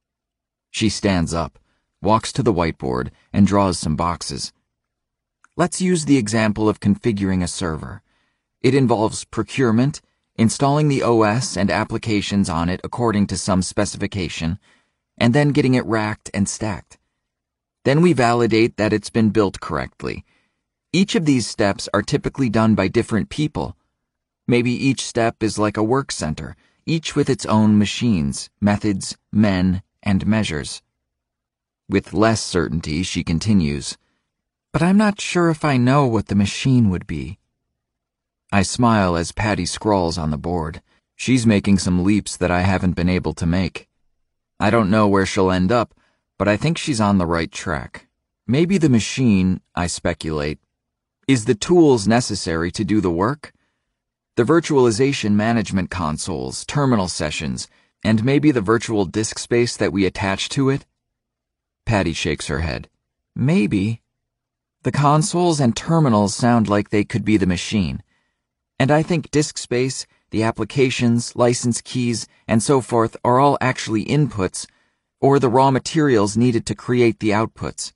She stands up, walks to the whiteboard, and draws some boxes. Let's use the example of configuring a server. It involves procurement, installing the OS and applications on it according to some specification, and then getting it racked and stacked. Then we validate that it's been built correctly. Each of these steps are typically done by different people. Maybe each step is like a work center, each with its own machines, methods, men, and measures. With less certainty, she continues, "But I'm not sure if I know what the machine would be." I smile as Patty scrawls on the board. She's making some leaps that I haven't been able to make. I don't know where she'll end up, but I think she's on the right track. Maybe the machine, I speculate, is the tools necessary to do the work. The virtualization management consoles, terminal sessions, and maybe the virtual disk space that we attach to it? Patty shakes her head. Maybe. The consoles and terminals sound like they could be the machine. And I think disk space, the applications, license keys, and so forth are all actually inputs, or the raw materials needed to create the outputs.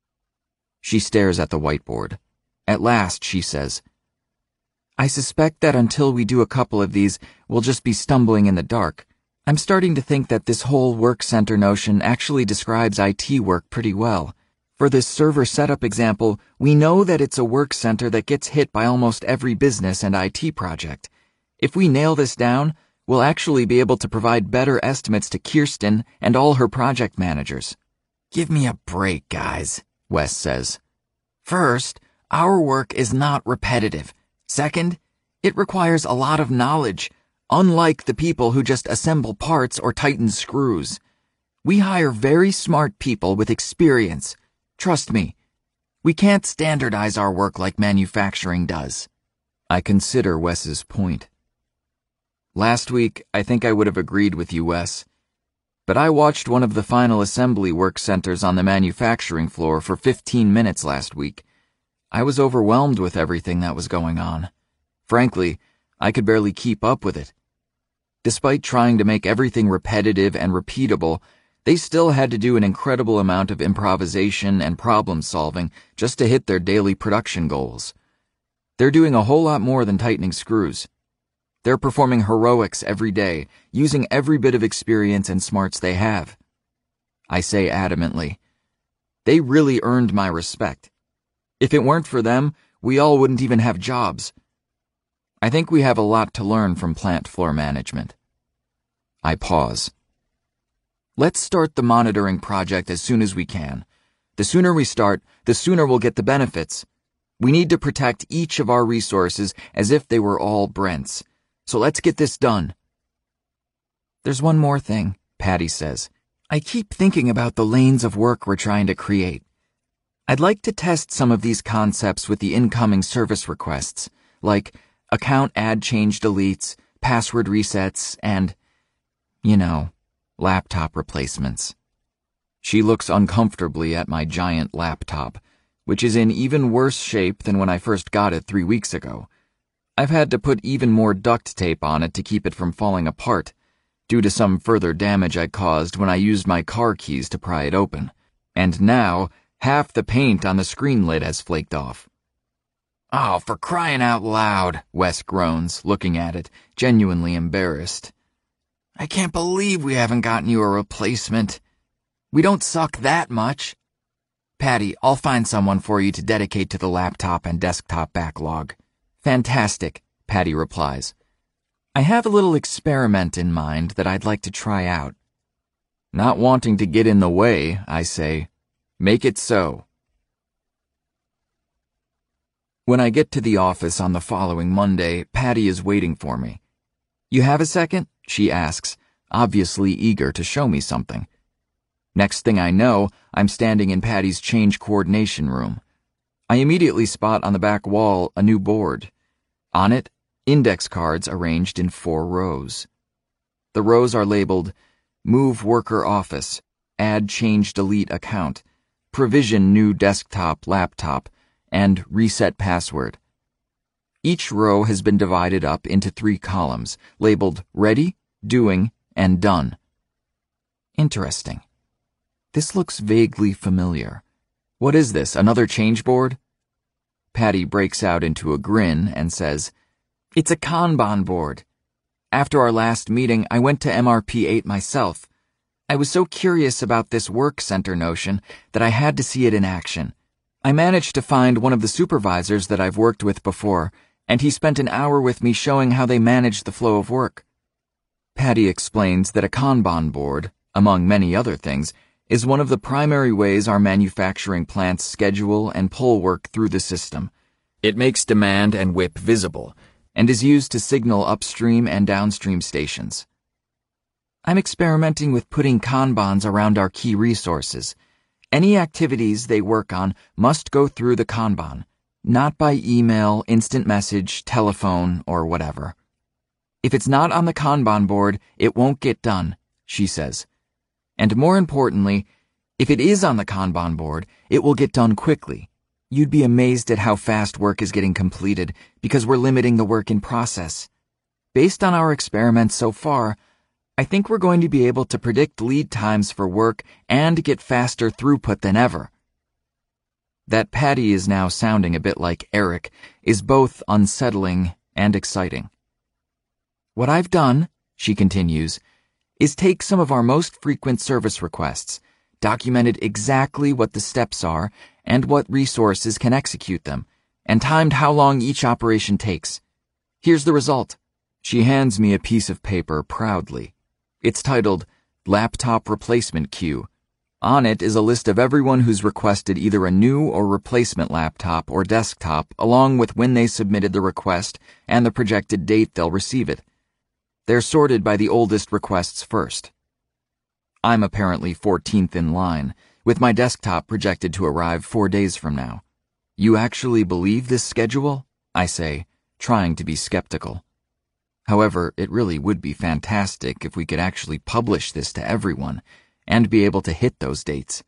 She stares at the whiteboard. At last, she says, "I suspect that until we do a couple of these, we'll just be stumbling in the dark. I'm starting to think that this whole work center notion actually describes IT work pretty well. For this server setup example, we know that it's a work center that gets hit by almost every business and IT project. If we nail this down, we'll actually be able to provide better estimates to Kirsten and all her project managers." "Give me a break, guys," Wes says. "First, our work is not repetitive. Second, it requires a lot of knowledge, unlike the people who just assemble parts or tighten screws. We hire very smart people with experience. Trust me, we can't standardize our work like manufacturing does." I consider Wes's point. Last week, I think I would have agreed with you, Wes. But I watched one of the final assembly work centers on the manufacturing floor for 15 minutes last week. I was overwhelmed with everything that was going on. Frankly, I could barely keep up with it. Despite trying to make everything repetitive and repeatable, they still had to do an incredible amount of improvisation and problem solving just to hit their daily production goals. They're doing a whole lot more than tightening screws. They're performing heroics every day, using every bit of experience and smarts they have. I say adamantly, they really earned my respect. If it weren't for them, we all wouldn't even have jobs. I think we have a lot to learn from plant floor management. I pause. Let's start the monitoring project as soon as we can. The sooner we start, the sooner we'll get the benefits. We need to protect each of our resources as if they were all Brent's. So let's get this done. There's one more thing, Patty says. I keep thinking about the lanes of work we're trying to create. I'd like to test some of these concepts with the incoming service requests, like account add change deletes, password resets, and, laptop replacements. She looks uncomfortably at my giant laptop, which is in even worse shape than when I first got it 3 weeks ago. I've had to put even more duct tape on it to keep it from falling apart, due to some further damage I caused when I used my car keys to pry it open. And now, half the paint on the screen lid has flaked off. "Oh, for crying out loud," Wes groans, looking at it, genuinely embarrassed. "I can't believe we haven't gotten you a replacement. We don't suck that much. Patty, I'll find someone for you to dedicate to the laptop and desktop backlog." "Fantastic," Patty replies. "I have a little experiment in mind that I'd like to try out." Not wanting to get in the way, I say, "Make it so." When I get to the office on the following Monday, Patty is waiting for me. "You have a second?" she asks, obviously eager to show me something. Next thing I know, I'm standing in Patty's change coordination room. I immediately spot on the back wall a new board. On it, index cards arranged in 4 rows. The rows are labeled Move Worker Office, Add Change Delete Account, Provision New Desktop Laptop, and Reset Password. Each row has been divided up into 3 columns, labeled Ready, Doing, and Done. Interesting. This looks vaguely familiar. What is this, another change board? Patty breaks out into a grin and says, "It's a Kanban board. After our last meeting, I went to MRP8 myself. I was so curious about this work center notion that I had to see it in action. I managed to find one of the supervisors that I've worked with before, and he spent an hour with me showing how they manage the flow of work." Patty explains that a Kanban board, among many other things, is one of the primary ways our manufacturing plants schedule and pull work through the system. It makes demand and WIP visible, and is used to signal upstream and downstream stations. I'm experimenting with putting Kanbans around our key resources. Any activities they work on must go through the Kanban, not by email, instant message, telephone, or whatever. If it's not on the Kanban board, it won't get done, she says. And more importantly, if it is on the Kanban board, it will get done quickly. You'd be amazed at how fast work is getting completed because we're limiting the work in process. Based on our experiments so far, I think we're going to be able to predict lead times for work and get faster throughput than ever. That Patty is now sounding a bit like Eric is both unsettling and exciting. What I've done, she continues, is take some of our most frequent service requests, documented exactly what the steps are and what resources can execute them, and timed how long each operation takes. Here's the result. She hands me a piece of paper proudly. It's titled Laptop Replacement Queue. On it is a list of everyone who's requested either a new or replacement laptop or desktop, along with when they submitted the request and the projected date they'll receive it. They're sorted by the oldest requests first. I'm apparently 14th in line, with my desktop projected to arrive 4 days from now. You actually believe this schedule? I say, trying to be skeptical. However, it really would be fantastic if we could actually publish this to everyone and be able to hit those dates.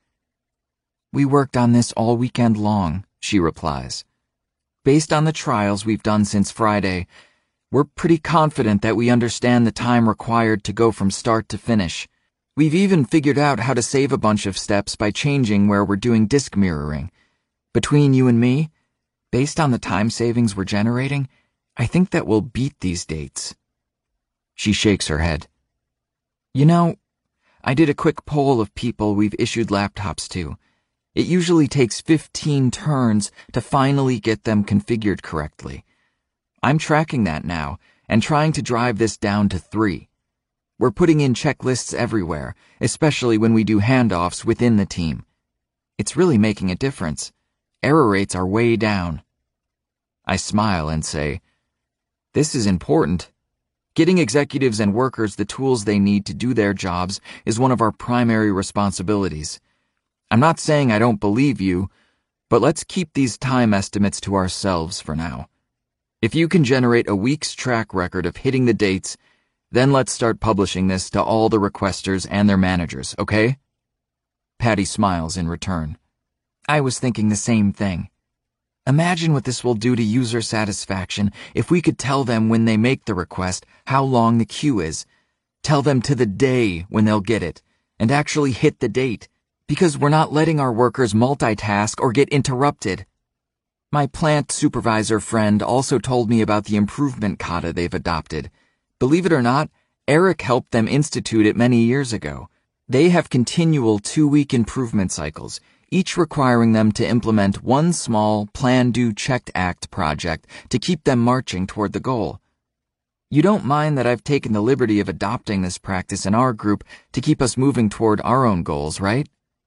We worked on this all weekend long, she replies. Based on the trials we've done since Friday, we're pretty confident that we understand the time required to go from start to finish. We've even figured out how to save a bunch of steps by changing where we're doing disk mirroring. Between you and me, based on the time savings we're generating, I think that we'll beat these dates. She shakes her head. You know, I did a quick poll of people we've issued laptops to. It usually takes 15 turns to finally get them configured correctly. I'm tracking that now and trying to drive this down to 3. We're putting in checklists everywhere, especially when we do handoffs within the team. It's really making a difference. Error rates are way down. I smile and say, this is important. Getting executives and workers the tools they need to do their jobs is one of our primary responsibilities. I'm not saying I don't believe you, but let's keep these time estimates to ourselves for now. If you can generate a week's track record of hitting the dates, then let's start publishing this to all the requesters and their managers, okay? Patty smiles in return. I was thinking the same thing. Imagine what this will do to user satisfaction if we could tell them when they make the request how long the queue is. Tell them to the day when they'll get it, and actually hit the date, because we're not letting our workers multitask or get interrupted. My plant supervisor friend also told me about the improvement kata they've adopted. Believe it or not, Eric helped them institute it many years ago. They have continual 2-week improvement cycles, each requiring them to implement one small plan-do-checked-act project to keep them marching toward the goal. You don't mind that I've taken the liberty of adopting this practice in our group to keep us moving toward our own goals, right?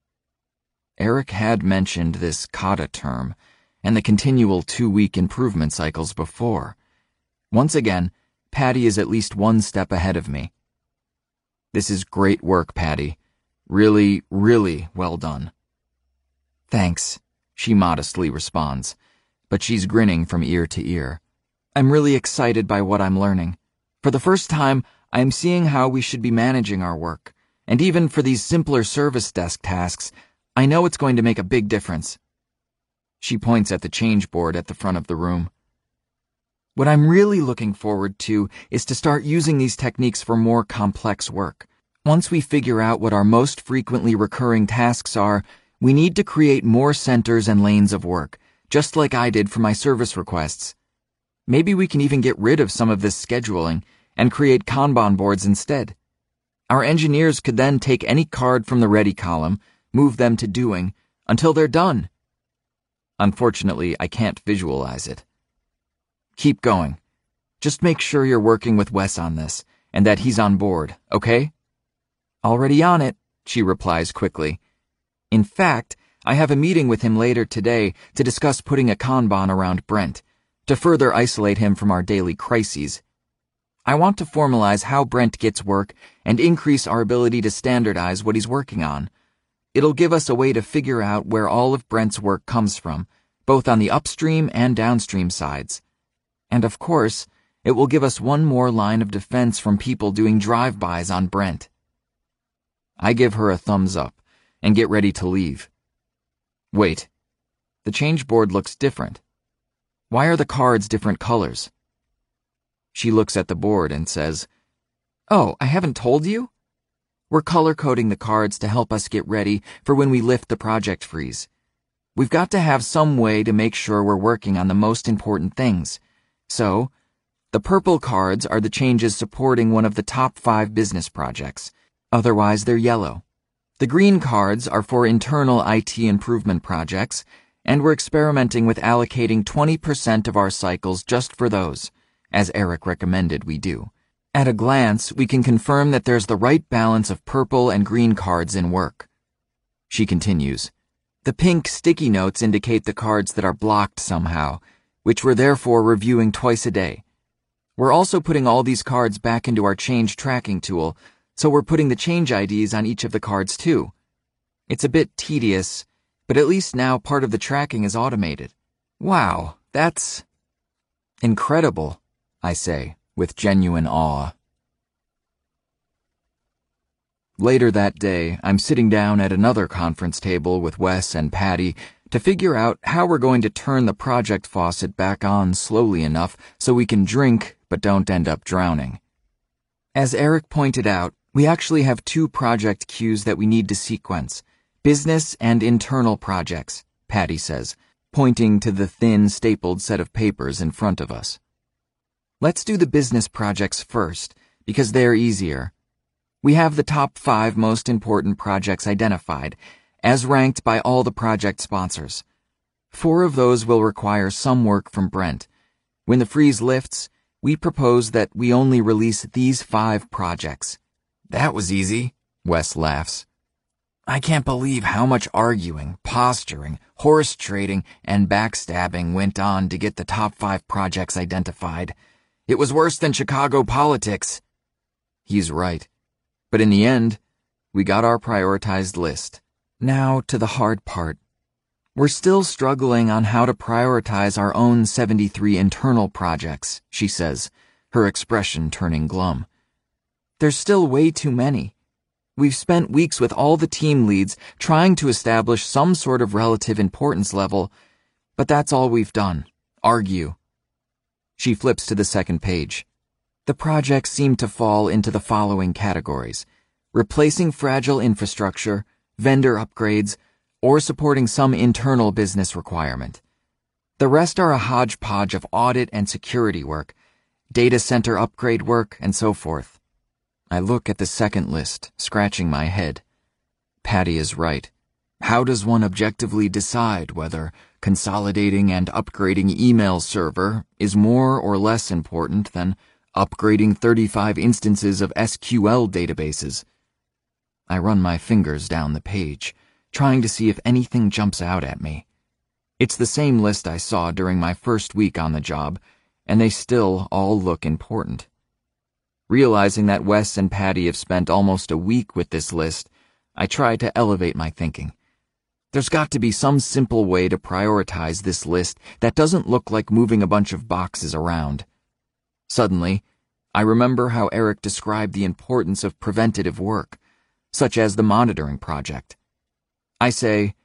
Eric had mentioned this kata term and the continual 2-week improvement cycles before. Once again, Patty is at least 1 step ahead of me. This is great work, Patty. Really, really well done. Thanks, she modestly responds, but she's grinning from ear to ear. I'm really excited by what I'm learning. For the first time, I am seeing how we should be managing our work, and even for these simpler service desk tasks, I know it's going to make a big difference. She points at the change board at the front of the room. What I'm really looking forward to is to start using these techniques for more complex work. Once we figure out what our most frequently recurring tasks are, we need to create more centers and lanes of work, just like I did for my service requests. Maybe we can even get rid of some of this scheduling and create Kanban boards instead. Our engineers could then take any card from the ready column, move them to doing, until they're done. Unfortunately, I can't visualize it. Keep going. Just make sure you're working with Wes on this, and that he's on board, okay? Already on it, she replies quickly. In fact, I have a meeting with him later today to discuss putting a Kanban around Brent, to further isolate him from our daily crises. I want to formalize how Brent gets work and increase our ability to standardize what he's working on. It'll give us a way to figure out where all of Brent's work comes from, both on the upstream and downstream sides. And of course, it will give us one more line of defense from people doing drive-bys on Brent. I give her a thumbs up and get ready to leave. Wait, the change board looks different. Why are the cards different colors? She looks at the board and says, "Oh, I haven't told you? We're color-coding the cards to help us get ready for when we lift the project freeze. We've got to have some way to make sure we're working on the most important things. So, the purple cards are the changes supporting one of the top 5 business projects. Otherwise, they're yellow. The green cards are for internal IT improvement projects, and we're experimenting with allocating 20% of our cycles just for those, as Eric recommended we do. At a glance, we can confirm that there's the right balance of purple and green cards in work." She continues, "The pink sticky notes indicate the cards that are blocked somehow, which we're therefore reviewing twice a day. We're also putting all these cards back into our change tracking tool, so we're putting the change IDs on each of the cards too. It's a bit tedious, but at least now part of the tracking is automated." "Wow, that's incredible," I say, with genuine awe. Later that day, I'm sitting down at another conference table with Wes and Patty to figure out how we're going to turn the project faucet back on slowly enough so we can drink but don't end up drowning. As Eric pointed out, we actually have 2 project queues that we need to sequence, business and internal projects, Patty says, pointing to the thin, stapled set of papers in front of us. Let's do the business projects first, because they're easier. We have the top 5 most important projects identified, as ranked by all the project sponsors. 4 of those will require some work from Brent. When the freeze lifts, we propose that we only release these 5 projects. "That was easy," Wes laughs. "I can't believe how much arguing, posturing, horse trading, and backstabbing went on to get the top 5 projects identified. It was worse than Chicago politics." He's right. But in the end, we got our prioritized list. Now to the hard part. We're still struggling on how to prioritize our own 73 internal projects, she says, her expression turning glum. There's still way too many. We've spent weeks with all the team leads trying to establish some sort of relative importance level, but that's all we've done. Argue. She flips to the second page. The projects seem to fall into the following categories: replacing fragile infrastructure, vendor upgrades, or supporting some internal business requirement. The rest are a hodgepodge of audit and security work, data center upgrade work, and so forth. I look at the second list, scratching my head. Patty is right. How does one objectively decide whether consolidating and upgrading email server is more or less important than upgrading 35 instances of SQL databases? I run my fingers down the page, trying to see if anything jumps out at me. It's the same list I saw during my first week on the job, and they still all look important. Realizing that Wes and Patty have spent almost a week with this list, I try to elevate my thinking. There's got to be some simple way to prioritize this list that doesn't look like moving a bunch of boxes around. Suddenly, I remember how Eric described the importance of preventative work, such as the monitoring project. I say,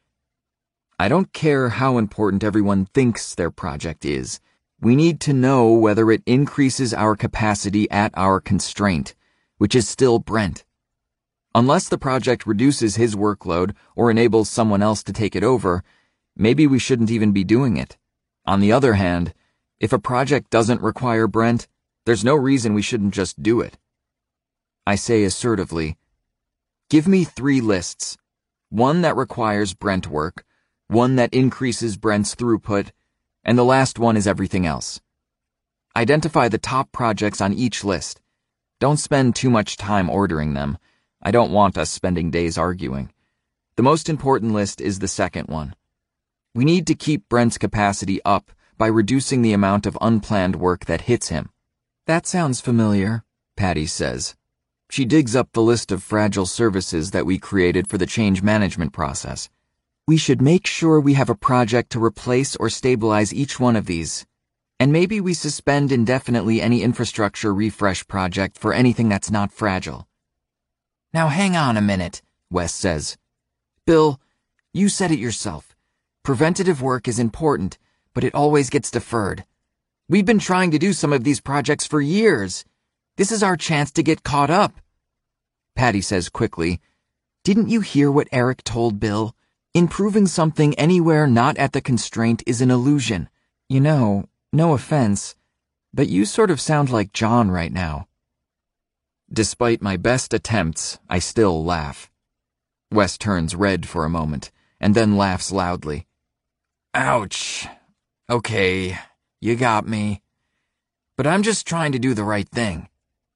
I don't care how important everyone thinks their project is. We need to know whether it increases our capacity at our constraint, which is still Brent. Unless the project reduces his workload or enables someone else to take it over, maybe we shouldn't even be doing it. On the other hand, if a project doesn't require Brent, there's no reason we shouldn't just do it. I say assertively, give me 3 lists. One that requires Brent work, one that increases Brent's throughput, and the last one is everything else. Identify the top projects on each list. Don't spend too much time ordering them. I don't want us spending days arguing. The most important list is the second one. We need to keep Brent's capacity up by reducing the amount of unplanned work that hits him. That sounds familiar, Patty says. She digs up the list of fragile services that we created for the change management process. We should make sure we have a project to replace or stabilize each one of these. And maybe we suspend indefinitely any infrastructure refresh project for anything that's not fragile. Now hang on a minute, Wes says. Bill, you said it yourself. Preventative work is important, but it always gets deferred. We've been trying to do some of these projects for years. This is our chance to get caught up. Patty says quickly, didn't you hear what Eric told Bill? Improving something anywhere not at the constraint is an illusion. You know, no offense, but you sort of sound like John right now. Despite my best attempts, I still laugh. Wes turns red for a moment, and then laughs loudly. Ouch. Okay, you got me. But I'm just trying to do the right thing.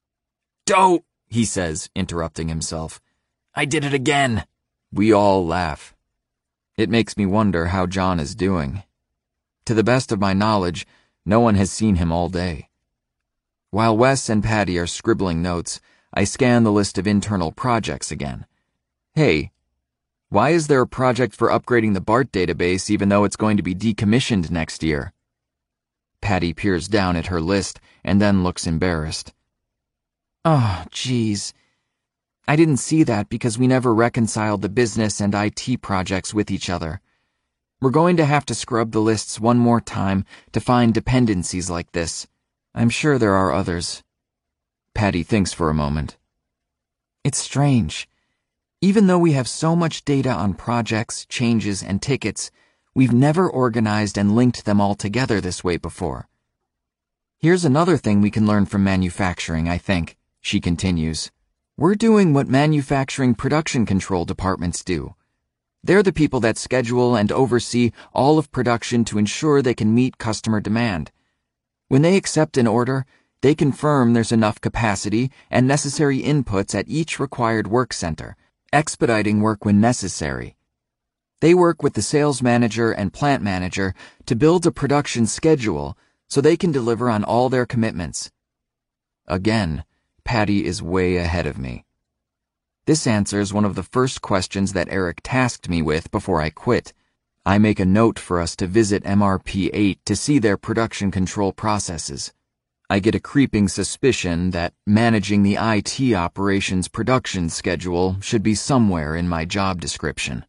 Don't, he says, interrupting himself. I did it again. We all laugh. It makes me wonder how John is doing. To the best of my knowledge, no one has seen him all day. While Wes and Patty are scribbling notes, I scan the list of internal projects again. Hey, why is there a project for upgrading the BART database even though it's going to be decommissioned next year? Patty peers down at her list and then looks embarrassed. Oh, geez. I didn't see that because we never reconciled the business and IT projects with each other. We're going to have to scrub the lists one more time to find dependencies like this. I'm sure there are others. Patty thinks for a moment. It's strange. Even though we have so much data on projects, changes, and tickets, we've never organized and linked them all together this way before. Here's another thing we can learn from manufacturing, I think, she continues. We're doing what manufacturing production control departments do. They're the people that schedule and oversee all of production to ensure they can meet customer demand. When they accept an order, they confirm there's enough capacity and necessary inputs at each required work center, expediting work when necessary. They work with the sales manager and plant manager to build a production schedule so they can deliver on all their commitments. Again, Patty is way ahead of me. This answers one of the first questions that Eric tasked me with before I quit. I make a note for us to visit MRP-8 to see their production control processes. I get a creeping suspicion that managing the IT operations production schedule should be somewhere in my job description.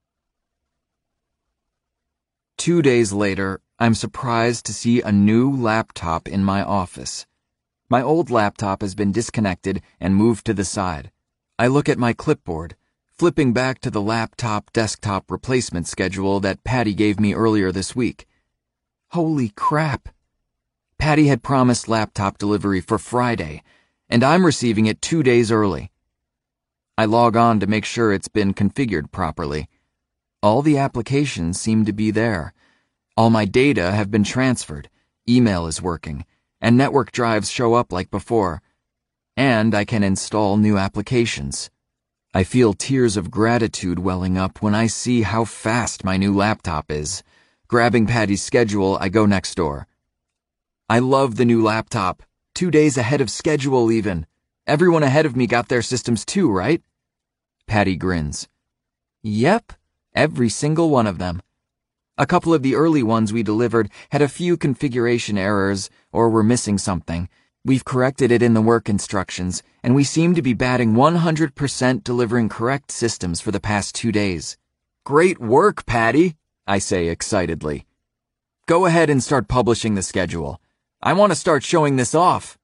2 days later, I'm surprised to see a new laptop in my office. My old laptop has been disconnected and moved to the side. I look at my clipboard, flipping back to the laptop-desktop replacement schedule that Patty gave me earlier this week. Holy crap! Patty had promised laptop delivery for Friday, and I'm receiving it 2 days early. I log on to make sure it's been configured properly. All the applications seem to be there. All my data have been transferred, email is working, and network drives show up like before. And I can install new applications. I feel tears of gratitude welling up when I see how fast my new laptop is. Grabbing Patty's schedule, I go next door. I love the new laptop. 2 days ahead of schedule even. Everyone ahead of me got their systems too, right? Patty grins. Yep, every single one of them. A couple of the early ones we delivered had a few configuration errors or were missing something, We've corrected it in the work instructions, and we seem to be batting 100% delivering correct systems for the past 2 days. Great work, Patty, I say excitedly. Go ahead and start publishing the schedule. I want to start showing this off.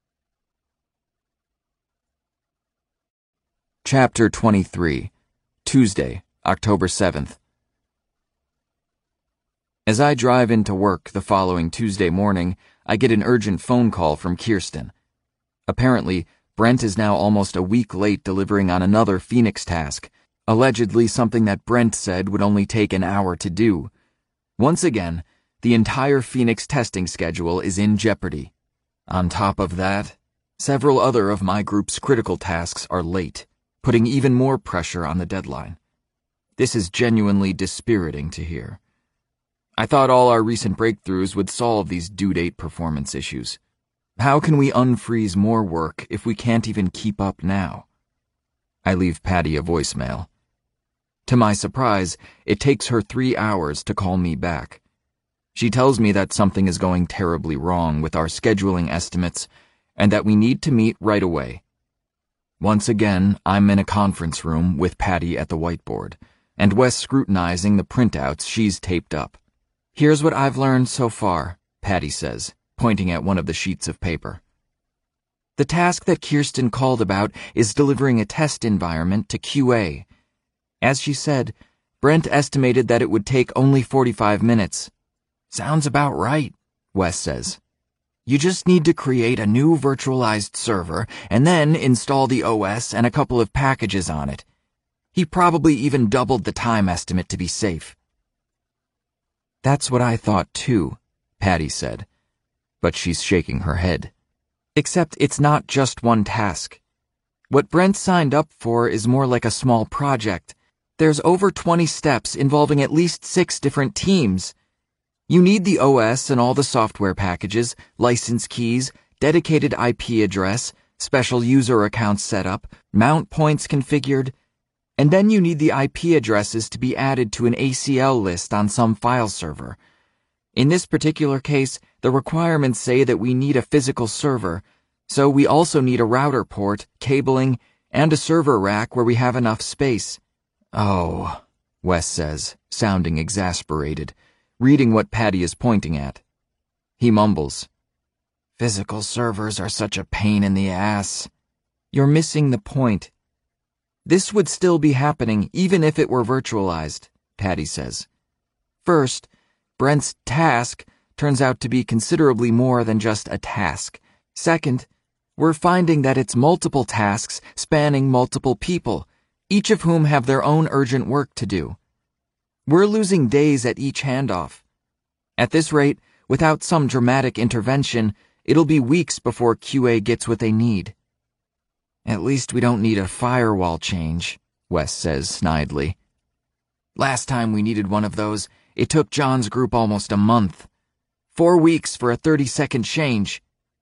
Chapter 23, Tuesday, October 7th. As I drive into work the following Tuesday morning, I get an urgent phone call from Kirsten. Apparently, Brent is now almost a week late delivering on another Phoenix task, allegedly something that Brent said would only take an hour to do. Once again, the entire Phoenix testing schedule is in jeopardy. On top of that, several other of my group's critical tasks are late, putting even more pressure on the deadline. This is genuinely dispiriting to hear. I thought all our recent breakthroughs would solve these due date performance issues. How can we unfreeze more work if we can't even keep up now? I leave Patty a voicemail. To my surprise, it takes her 3 hours to call me back. She tells me that something is going terribly wrong with our scheduling estimates and that we need to meet right away. Once again, I'm in a conference room with Patty at the whiteboard, and Wes scrutinizing the printouts she's taped up. Here's what I've learned so far, Patty says, pointing at one of the sheets of paper. The task that Kirsten called about is delivering a test environment to QA. As she said, Brent estimated that it would take only 45 minutes. Sounds about right, Wes says. You just need to create a new virtualized server and then install the OS and a couple of packages on it. He probably even doubled the time estimate to be safe. That's what I thought too, Patty said, but she's shaking her head. Except it's not just one task. What Brent signed up for is more like a small project. There's over 20 steps involving at least 6 different teams. You need the OS and all the software packages, license keys, dedicated IP address, special user accounts set up, mount points configured, and then you need the IP addresses to be added to an ACL list on some file server. In this particular case, the requirements say that we need a physical server, so we also need a router port, cabling, and a server rack where we have enough space. Oh, Wes says, sounding exasperated, reading what Patty is pointing at. He mumbles, Physical servers are such a pain in the ass. You're missing the point. This would still be happening even if it were virtualized, Patty says. First, Brent's task turns out to be considerably more than just a task. Second, we're finding that it's multiple tasks spanning multiple people, each of whom have their own urgent work to do. We're losing days at each handoff. At this rate, without some dramatic intervention, it'll be weeks before QA gets what they need. At least we don't need a firewall change, Wes says snidely. Last time we needed one of those, it took John's group almost a month. 4 weeks for a 30-second change.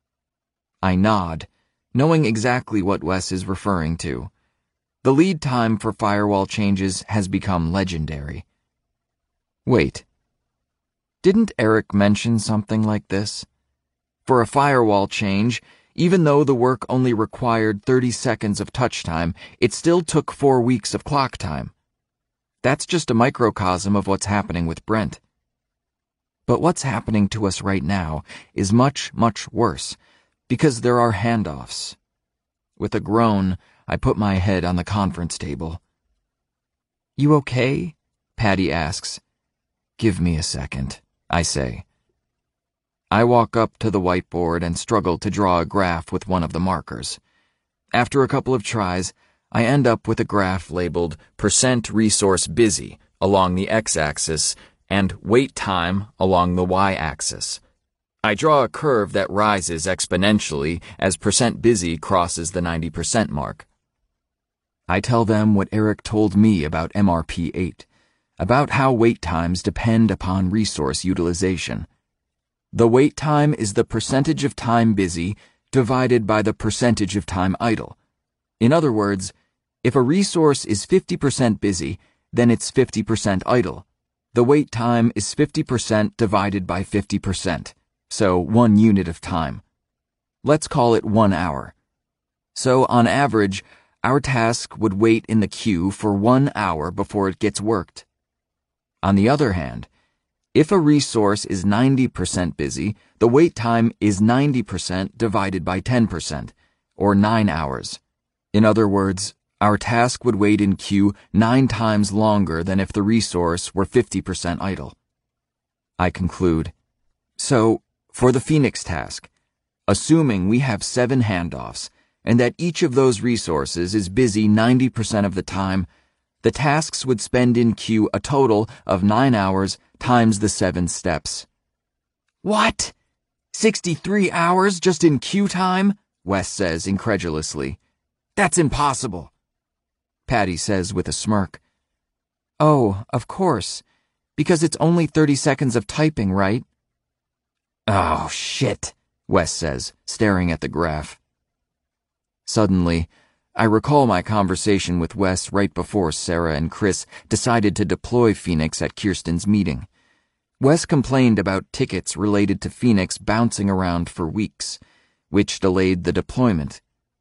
I nod, knowing exactly what Wes is referring to. The lead time for firewall changes has become legendary. Wait. Didn't Eric mention something like this? For a firewall change, even though the work only required 30 seconds of touch time, it still took 4 weeks of clock time. That's just a microcosm of what's happening with Brent. But what's happening to us right now is much, much worse, because there are handoffs. With a groan, I put my head on the conference table. You okay? Patty asks. Give me a second, I say. I walk up to the whiteboard and struggle to draw a graph with one of the markers. After a couple of tries, I end up with a graph labeled %resource busy along the x-axis and wait time along the y-axis. I draw a curve that rises exponentially as %busy crosses the 90% mark. I tell them what Eric told me about MRP8, about how wait times depend upon resource utilization. The wait time is the percentage of time busy divided by the percentage of time idle. In other words, if a resource is 50% busy, then it's 50% idle. The wait time is 50% divided by 50%, so 1 unit of time. Let's call it 1 hour. So, on average, our task would wait in the queue for 1 hour before it gets worked. On the other hand, if a resource is 90% busy, the wait time is 90% divided by 10%, or 9 hours. In other words, our task would wait in queue 9 times longer than if the resource were 50% idle. I conclude, so, for the Phoenix task, assuming we have 7 handoffs, and that each of those resources is busy 90% of the time, the tasks would spend in queue a total of 9 hours times the 7 steps. What? 63 hours just in queue time? Wes says incredulously. That's impossible. Patty says with a smirk. Oh, of course, because it's only 30 seconds of typing, right? Oh, shit, Wes says, staring at the graph. Suddenly, I recall my conversation with Wes right before Sarah and Chris decided to deploy Phoenix at Kirsten's meeting. Wes complained about tickets related to Phoenix bouncing around for weeks, which delayed the deployment.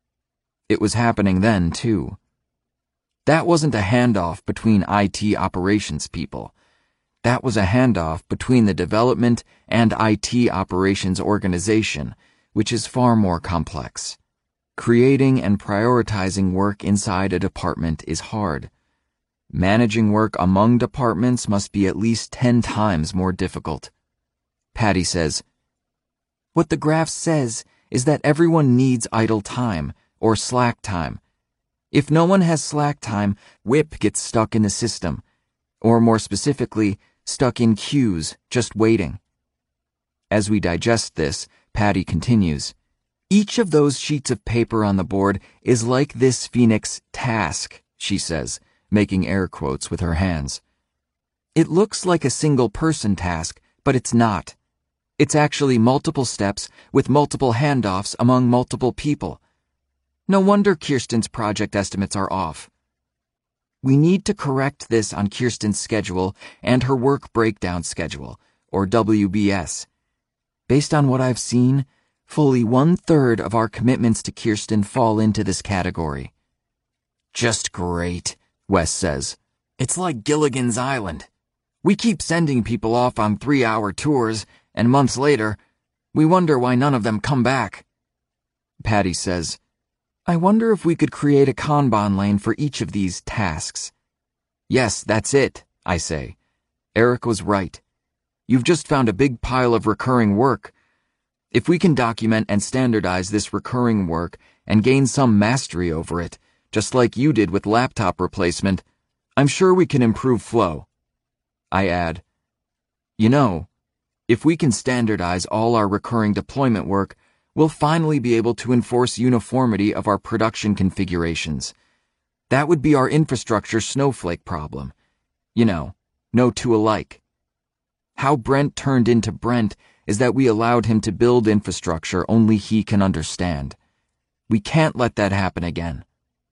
It was happening then, too. That wasn't a handoff between IT operations people. That was a handoff between the development and IT operations organization, which is far more complex. Creating and prioritizing work inside a department is hard. Managing work among departments must be at least 10 times more difficult. Patty says, what the graph says is that everyone needs idle time, or slack time. If no one has slack time, WIP gets stuck in the system, or more specifically, stuck in queues, just waiting. As we digest this, Patty continues, each of those sheets of paper on the board is like this Phoenix task, she says, making air quotes with her hands. It looks like a single-person task, but it's not. It's actually multiple steps with multiple handoffs among multiple people. No wonder Kirsten's project estimates are off. We need to correct this on Kirsten's schedule and her work breakdown schedule, or WBS. Based on what I've seen, fully 1/3 of our commitments to Kirsten fall into this category. Just great, Wes says. It's like Gilligan's Island. We keep sending people off on 3-hour tours, and months later, we wonder why none of them come back. Patty says, I wonder if we could create a Kanban lane for each of these tasks. Yes, that's it, I say. Eric was right. You've just found a big pile of recurring work. If we can document and standardize this recurring work and gain some mastery over it, just like you did with laptop replacement, I'm sure we can improve flow. I add, you know, if we can standardize all our recurring deployment work, we'll finally be able to enforce uniformity of our production configurations. That would be our infrastructure snowflake problem. You know, no two alike. How Brent turned into Brent is that we allowed him to build infrastructure only he can understand. We can't let that happen again.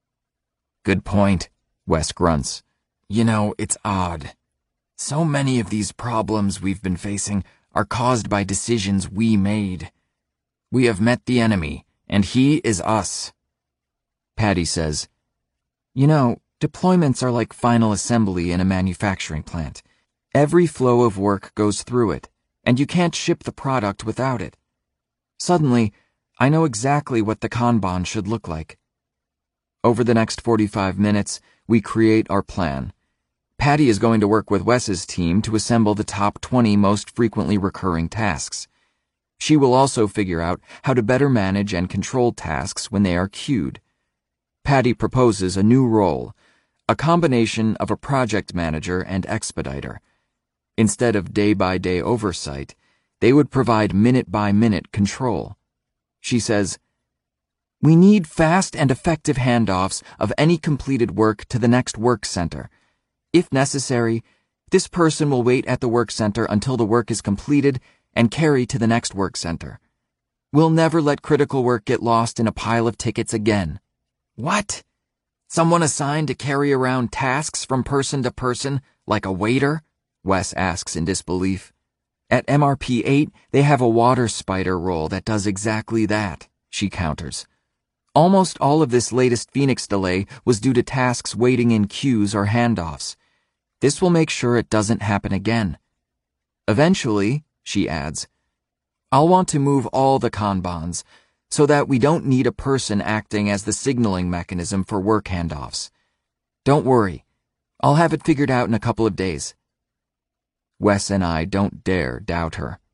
Good point, Wes grunts. You know, it's odd. So many of these problems we've been facing are caused by decisions we made. We have met the enemy, and he is us. Patty says, you know, deployments are like final assembly in a manufacturing plant. Every flow of work goes through it, and you can't ship the product without it. Suddenly, I know exactly what the Kanban should look like. Over the next 45 minutes, we create our plan. Patty is going to work with Wes's team to assemble the top 20 most frequently recurring tasks. She will also figure out how to better manage and control tasks when they are queued. Patty proposes a new role, a combination of a project manager and expediter. Instead of day-by-day oversight, they would provide minute-by-minute control. She says, we need fast and effective handoffs of any completed work to the next work center. If necessary, this person will wait at the work center until the work is completed and carry to the next work center. We'll never let critical work get lost in a pile of tickets again. What? Someone assigned to carry around tasks from person to person, like a waiter? Wes asks in disbelief. At MRP 8, they have a water spider role that does exactly that. she counters. Almost all of this latest Phoenix delay was due to tasks waiting in queues or handoffs. This will make sure it doesn't happen again. Eventually, she adds, I'll want to move all the Kanbans so that we don't need a person acting as the signaling mechanism for work handoffs. Don't worry, I'll have it figured out in a couple of days. Wes and I don't dare doubt her.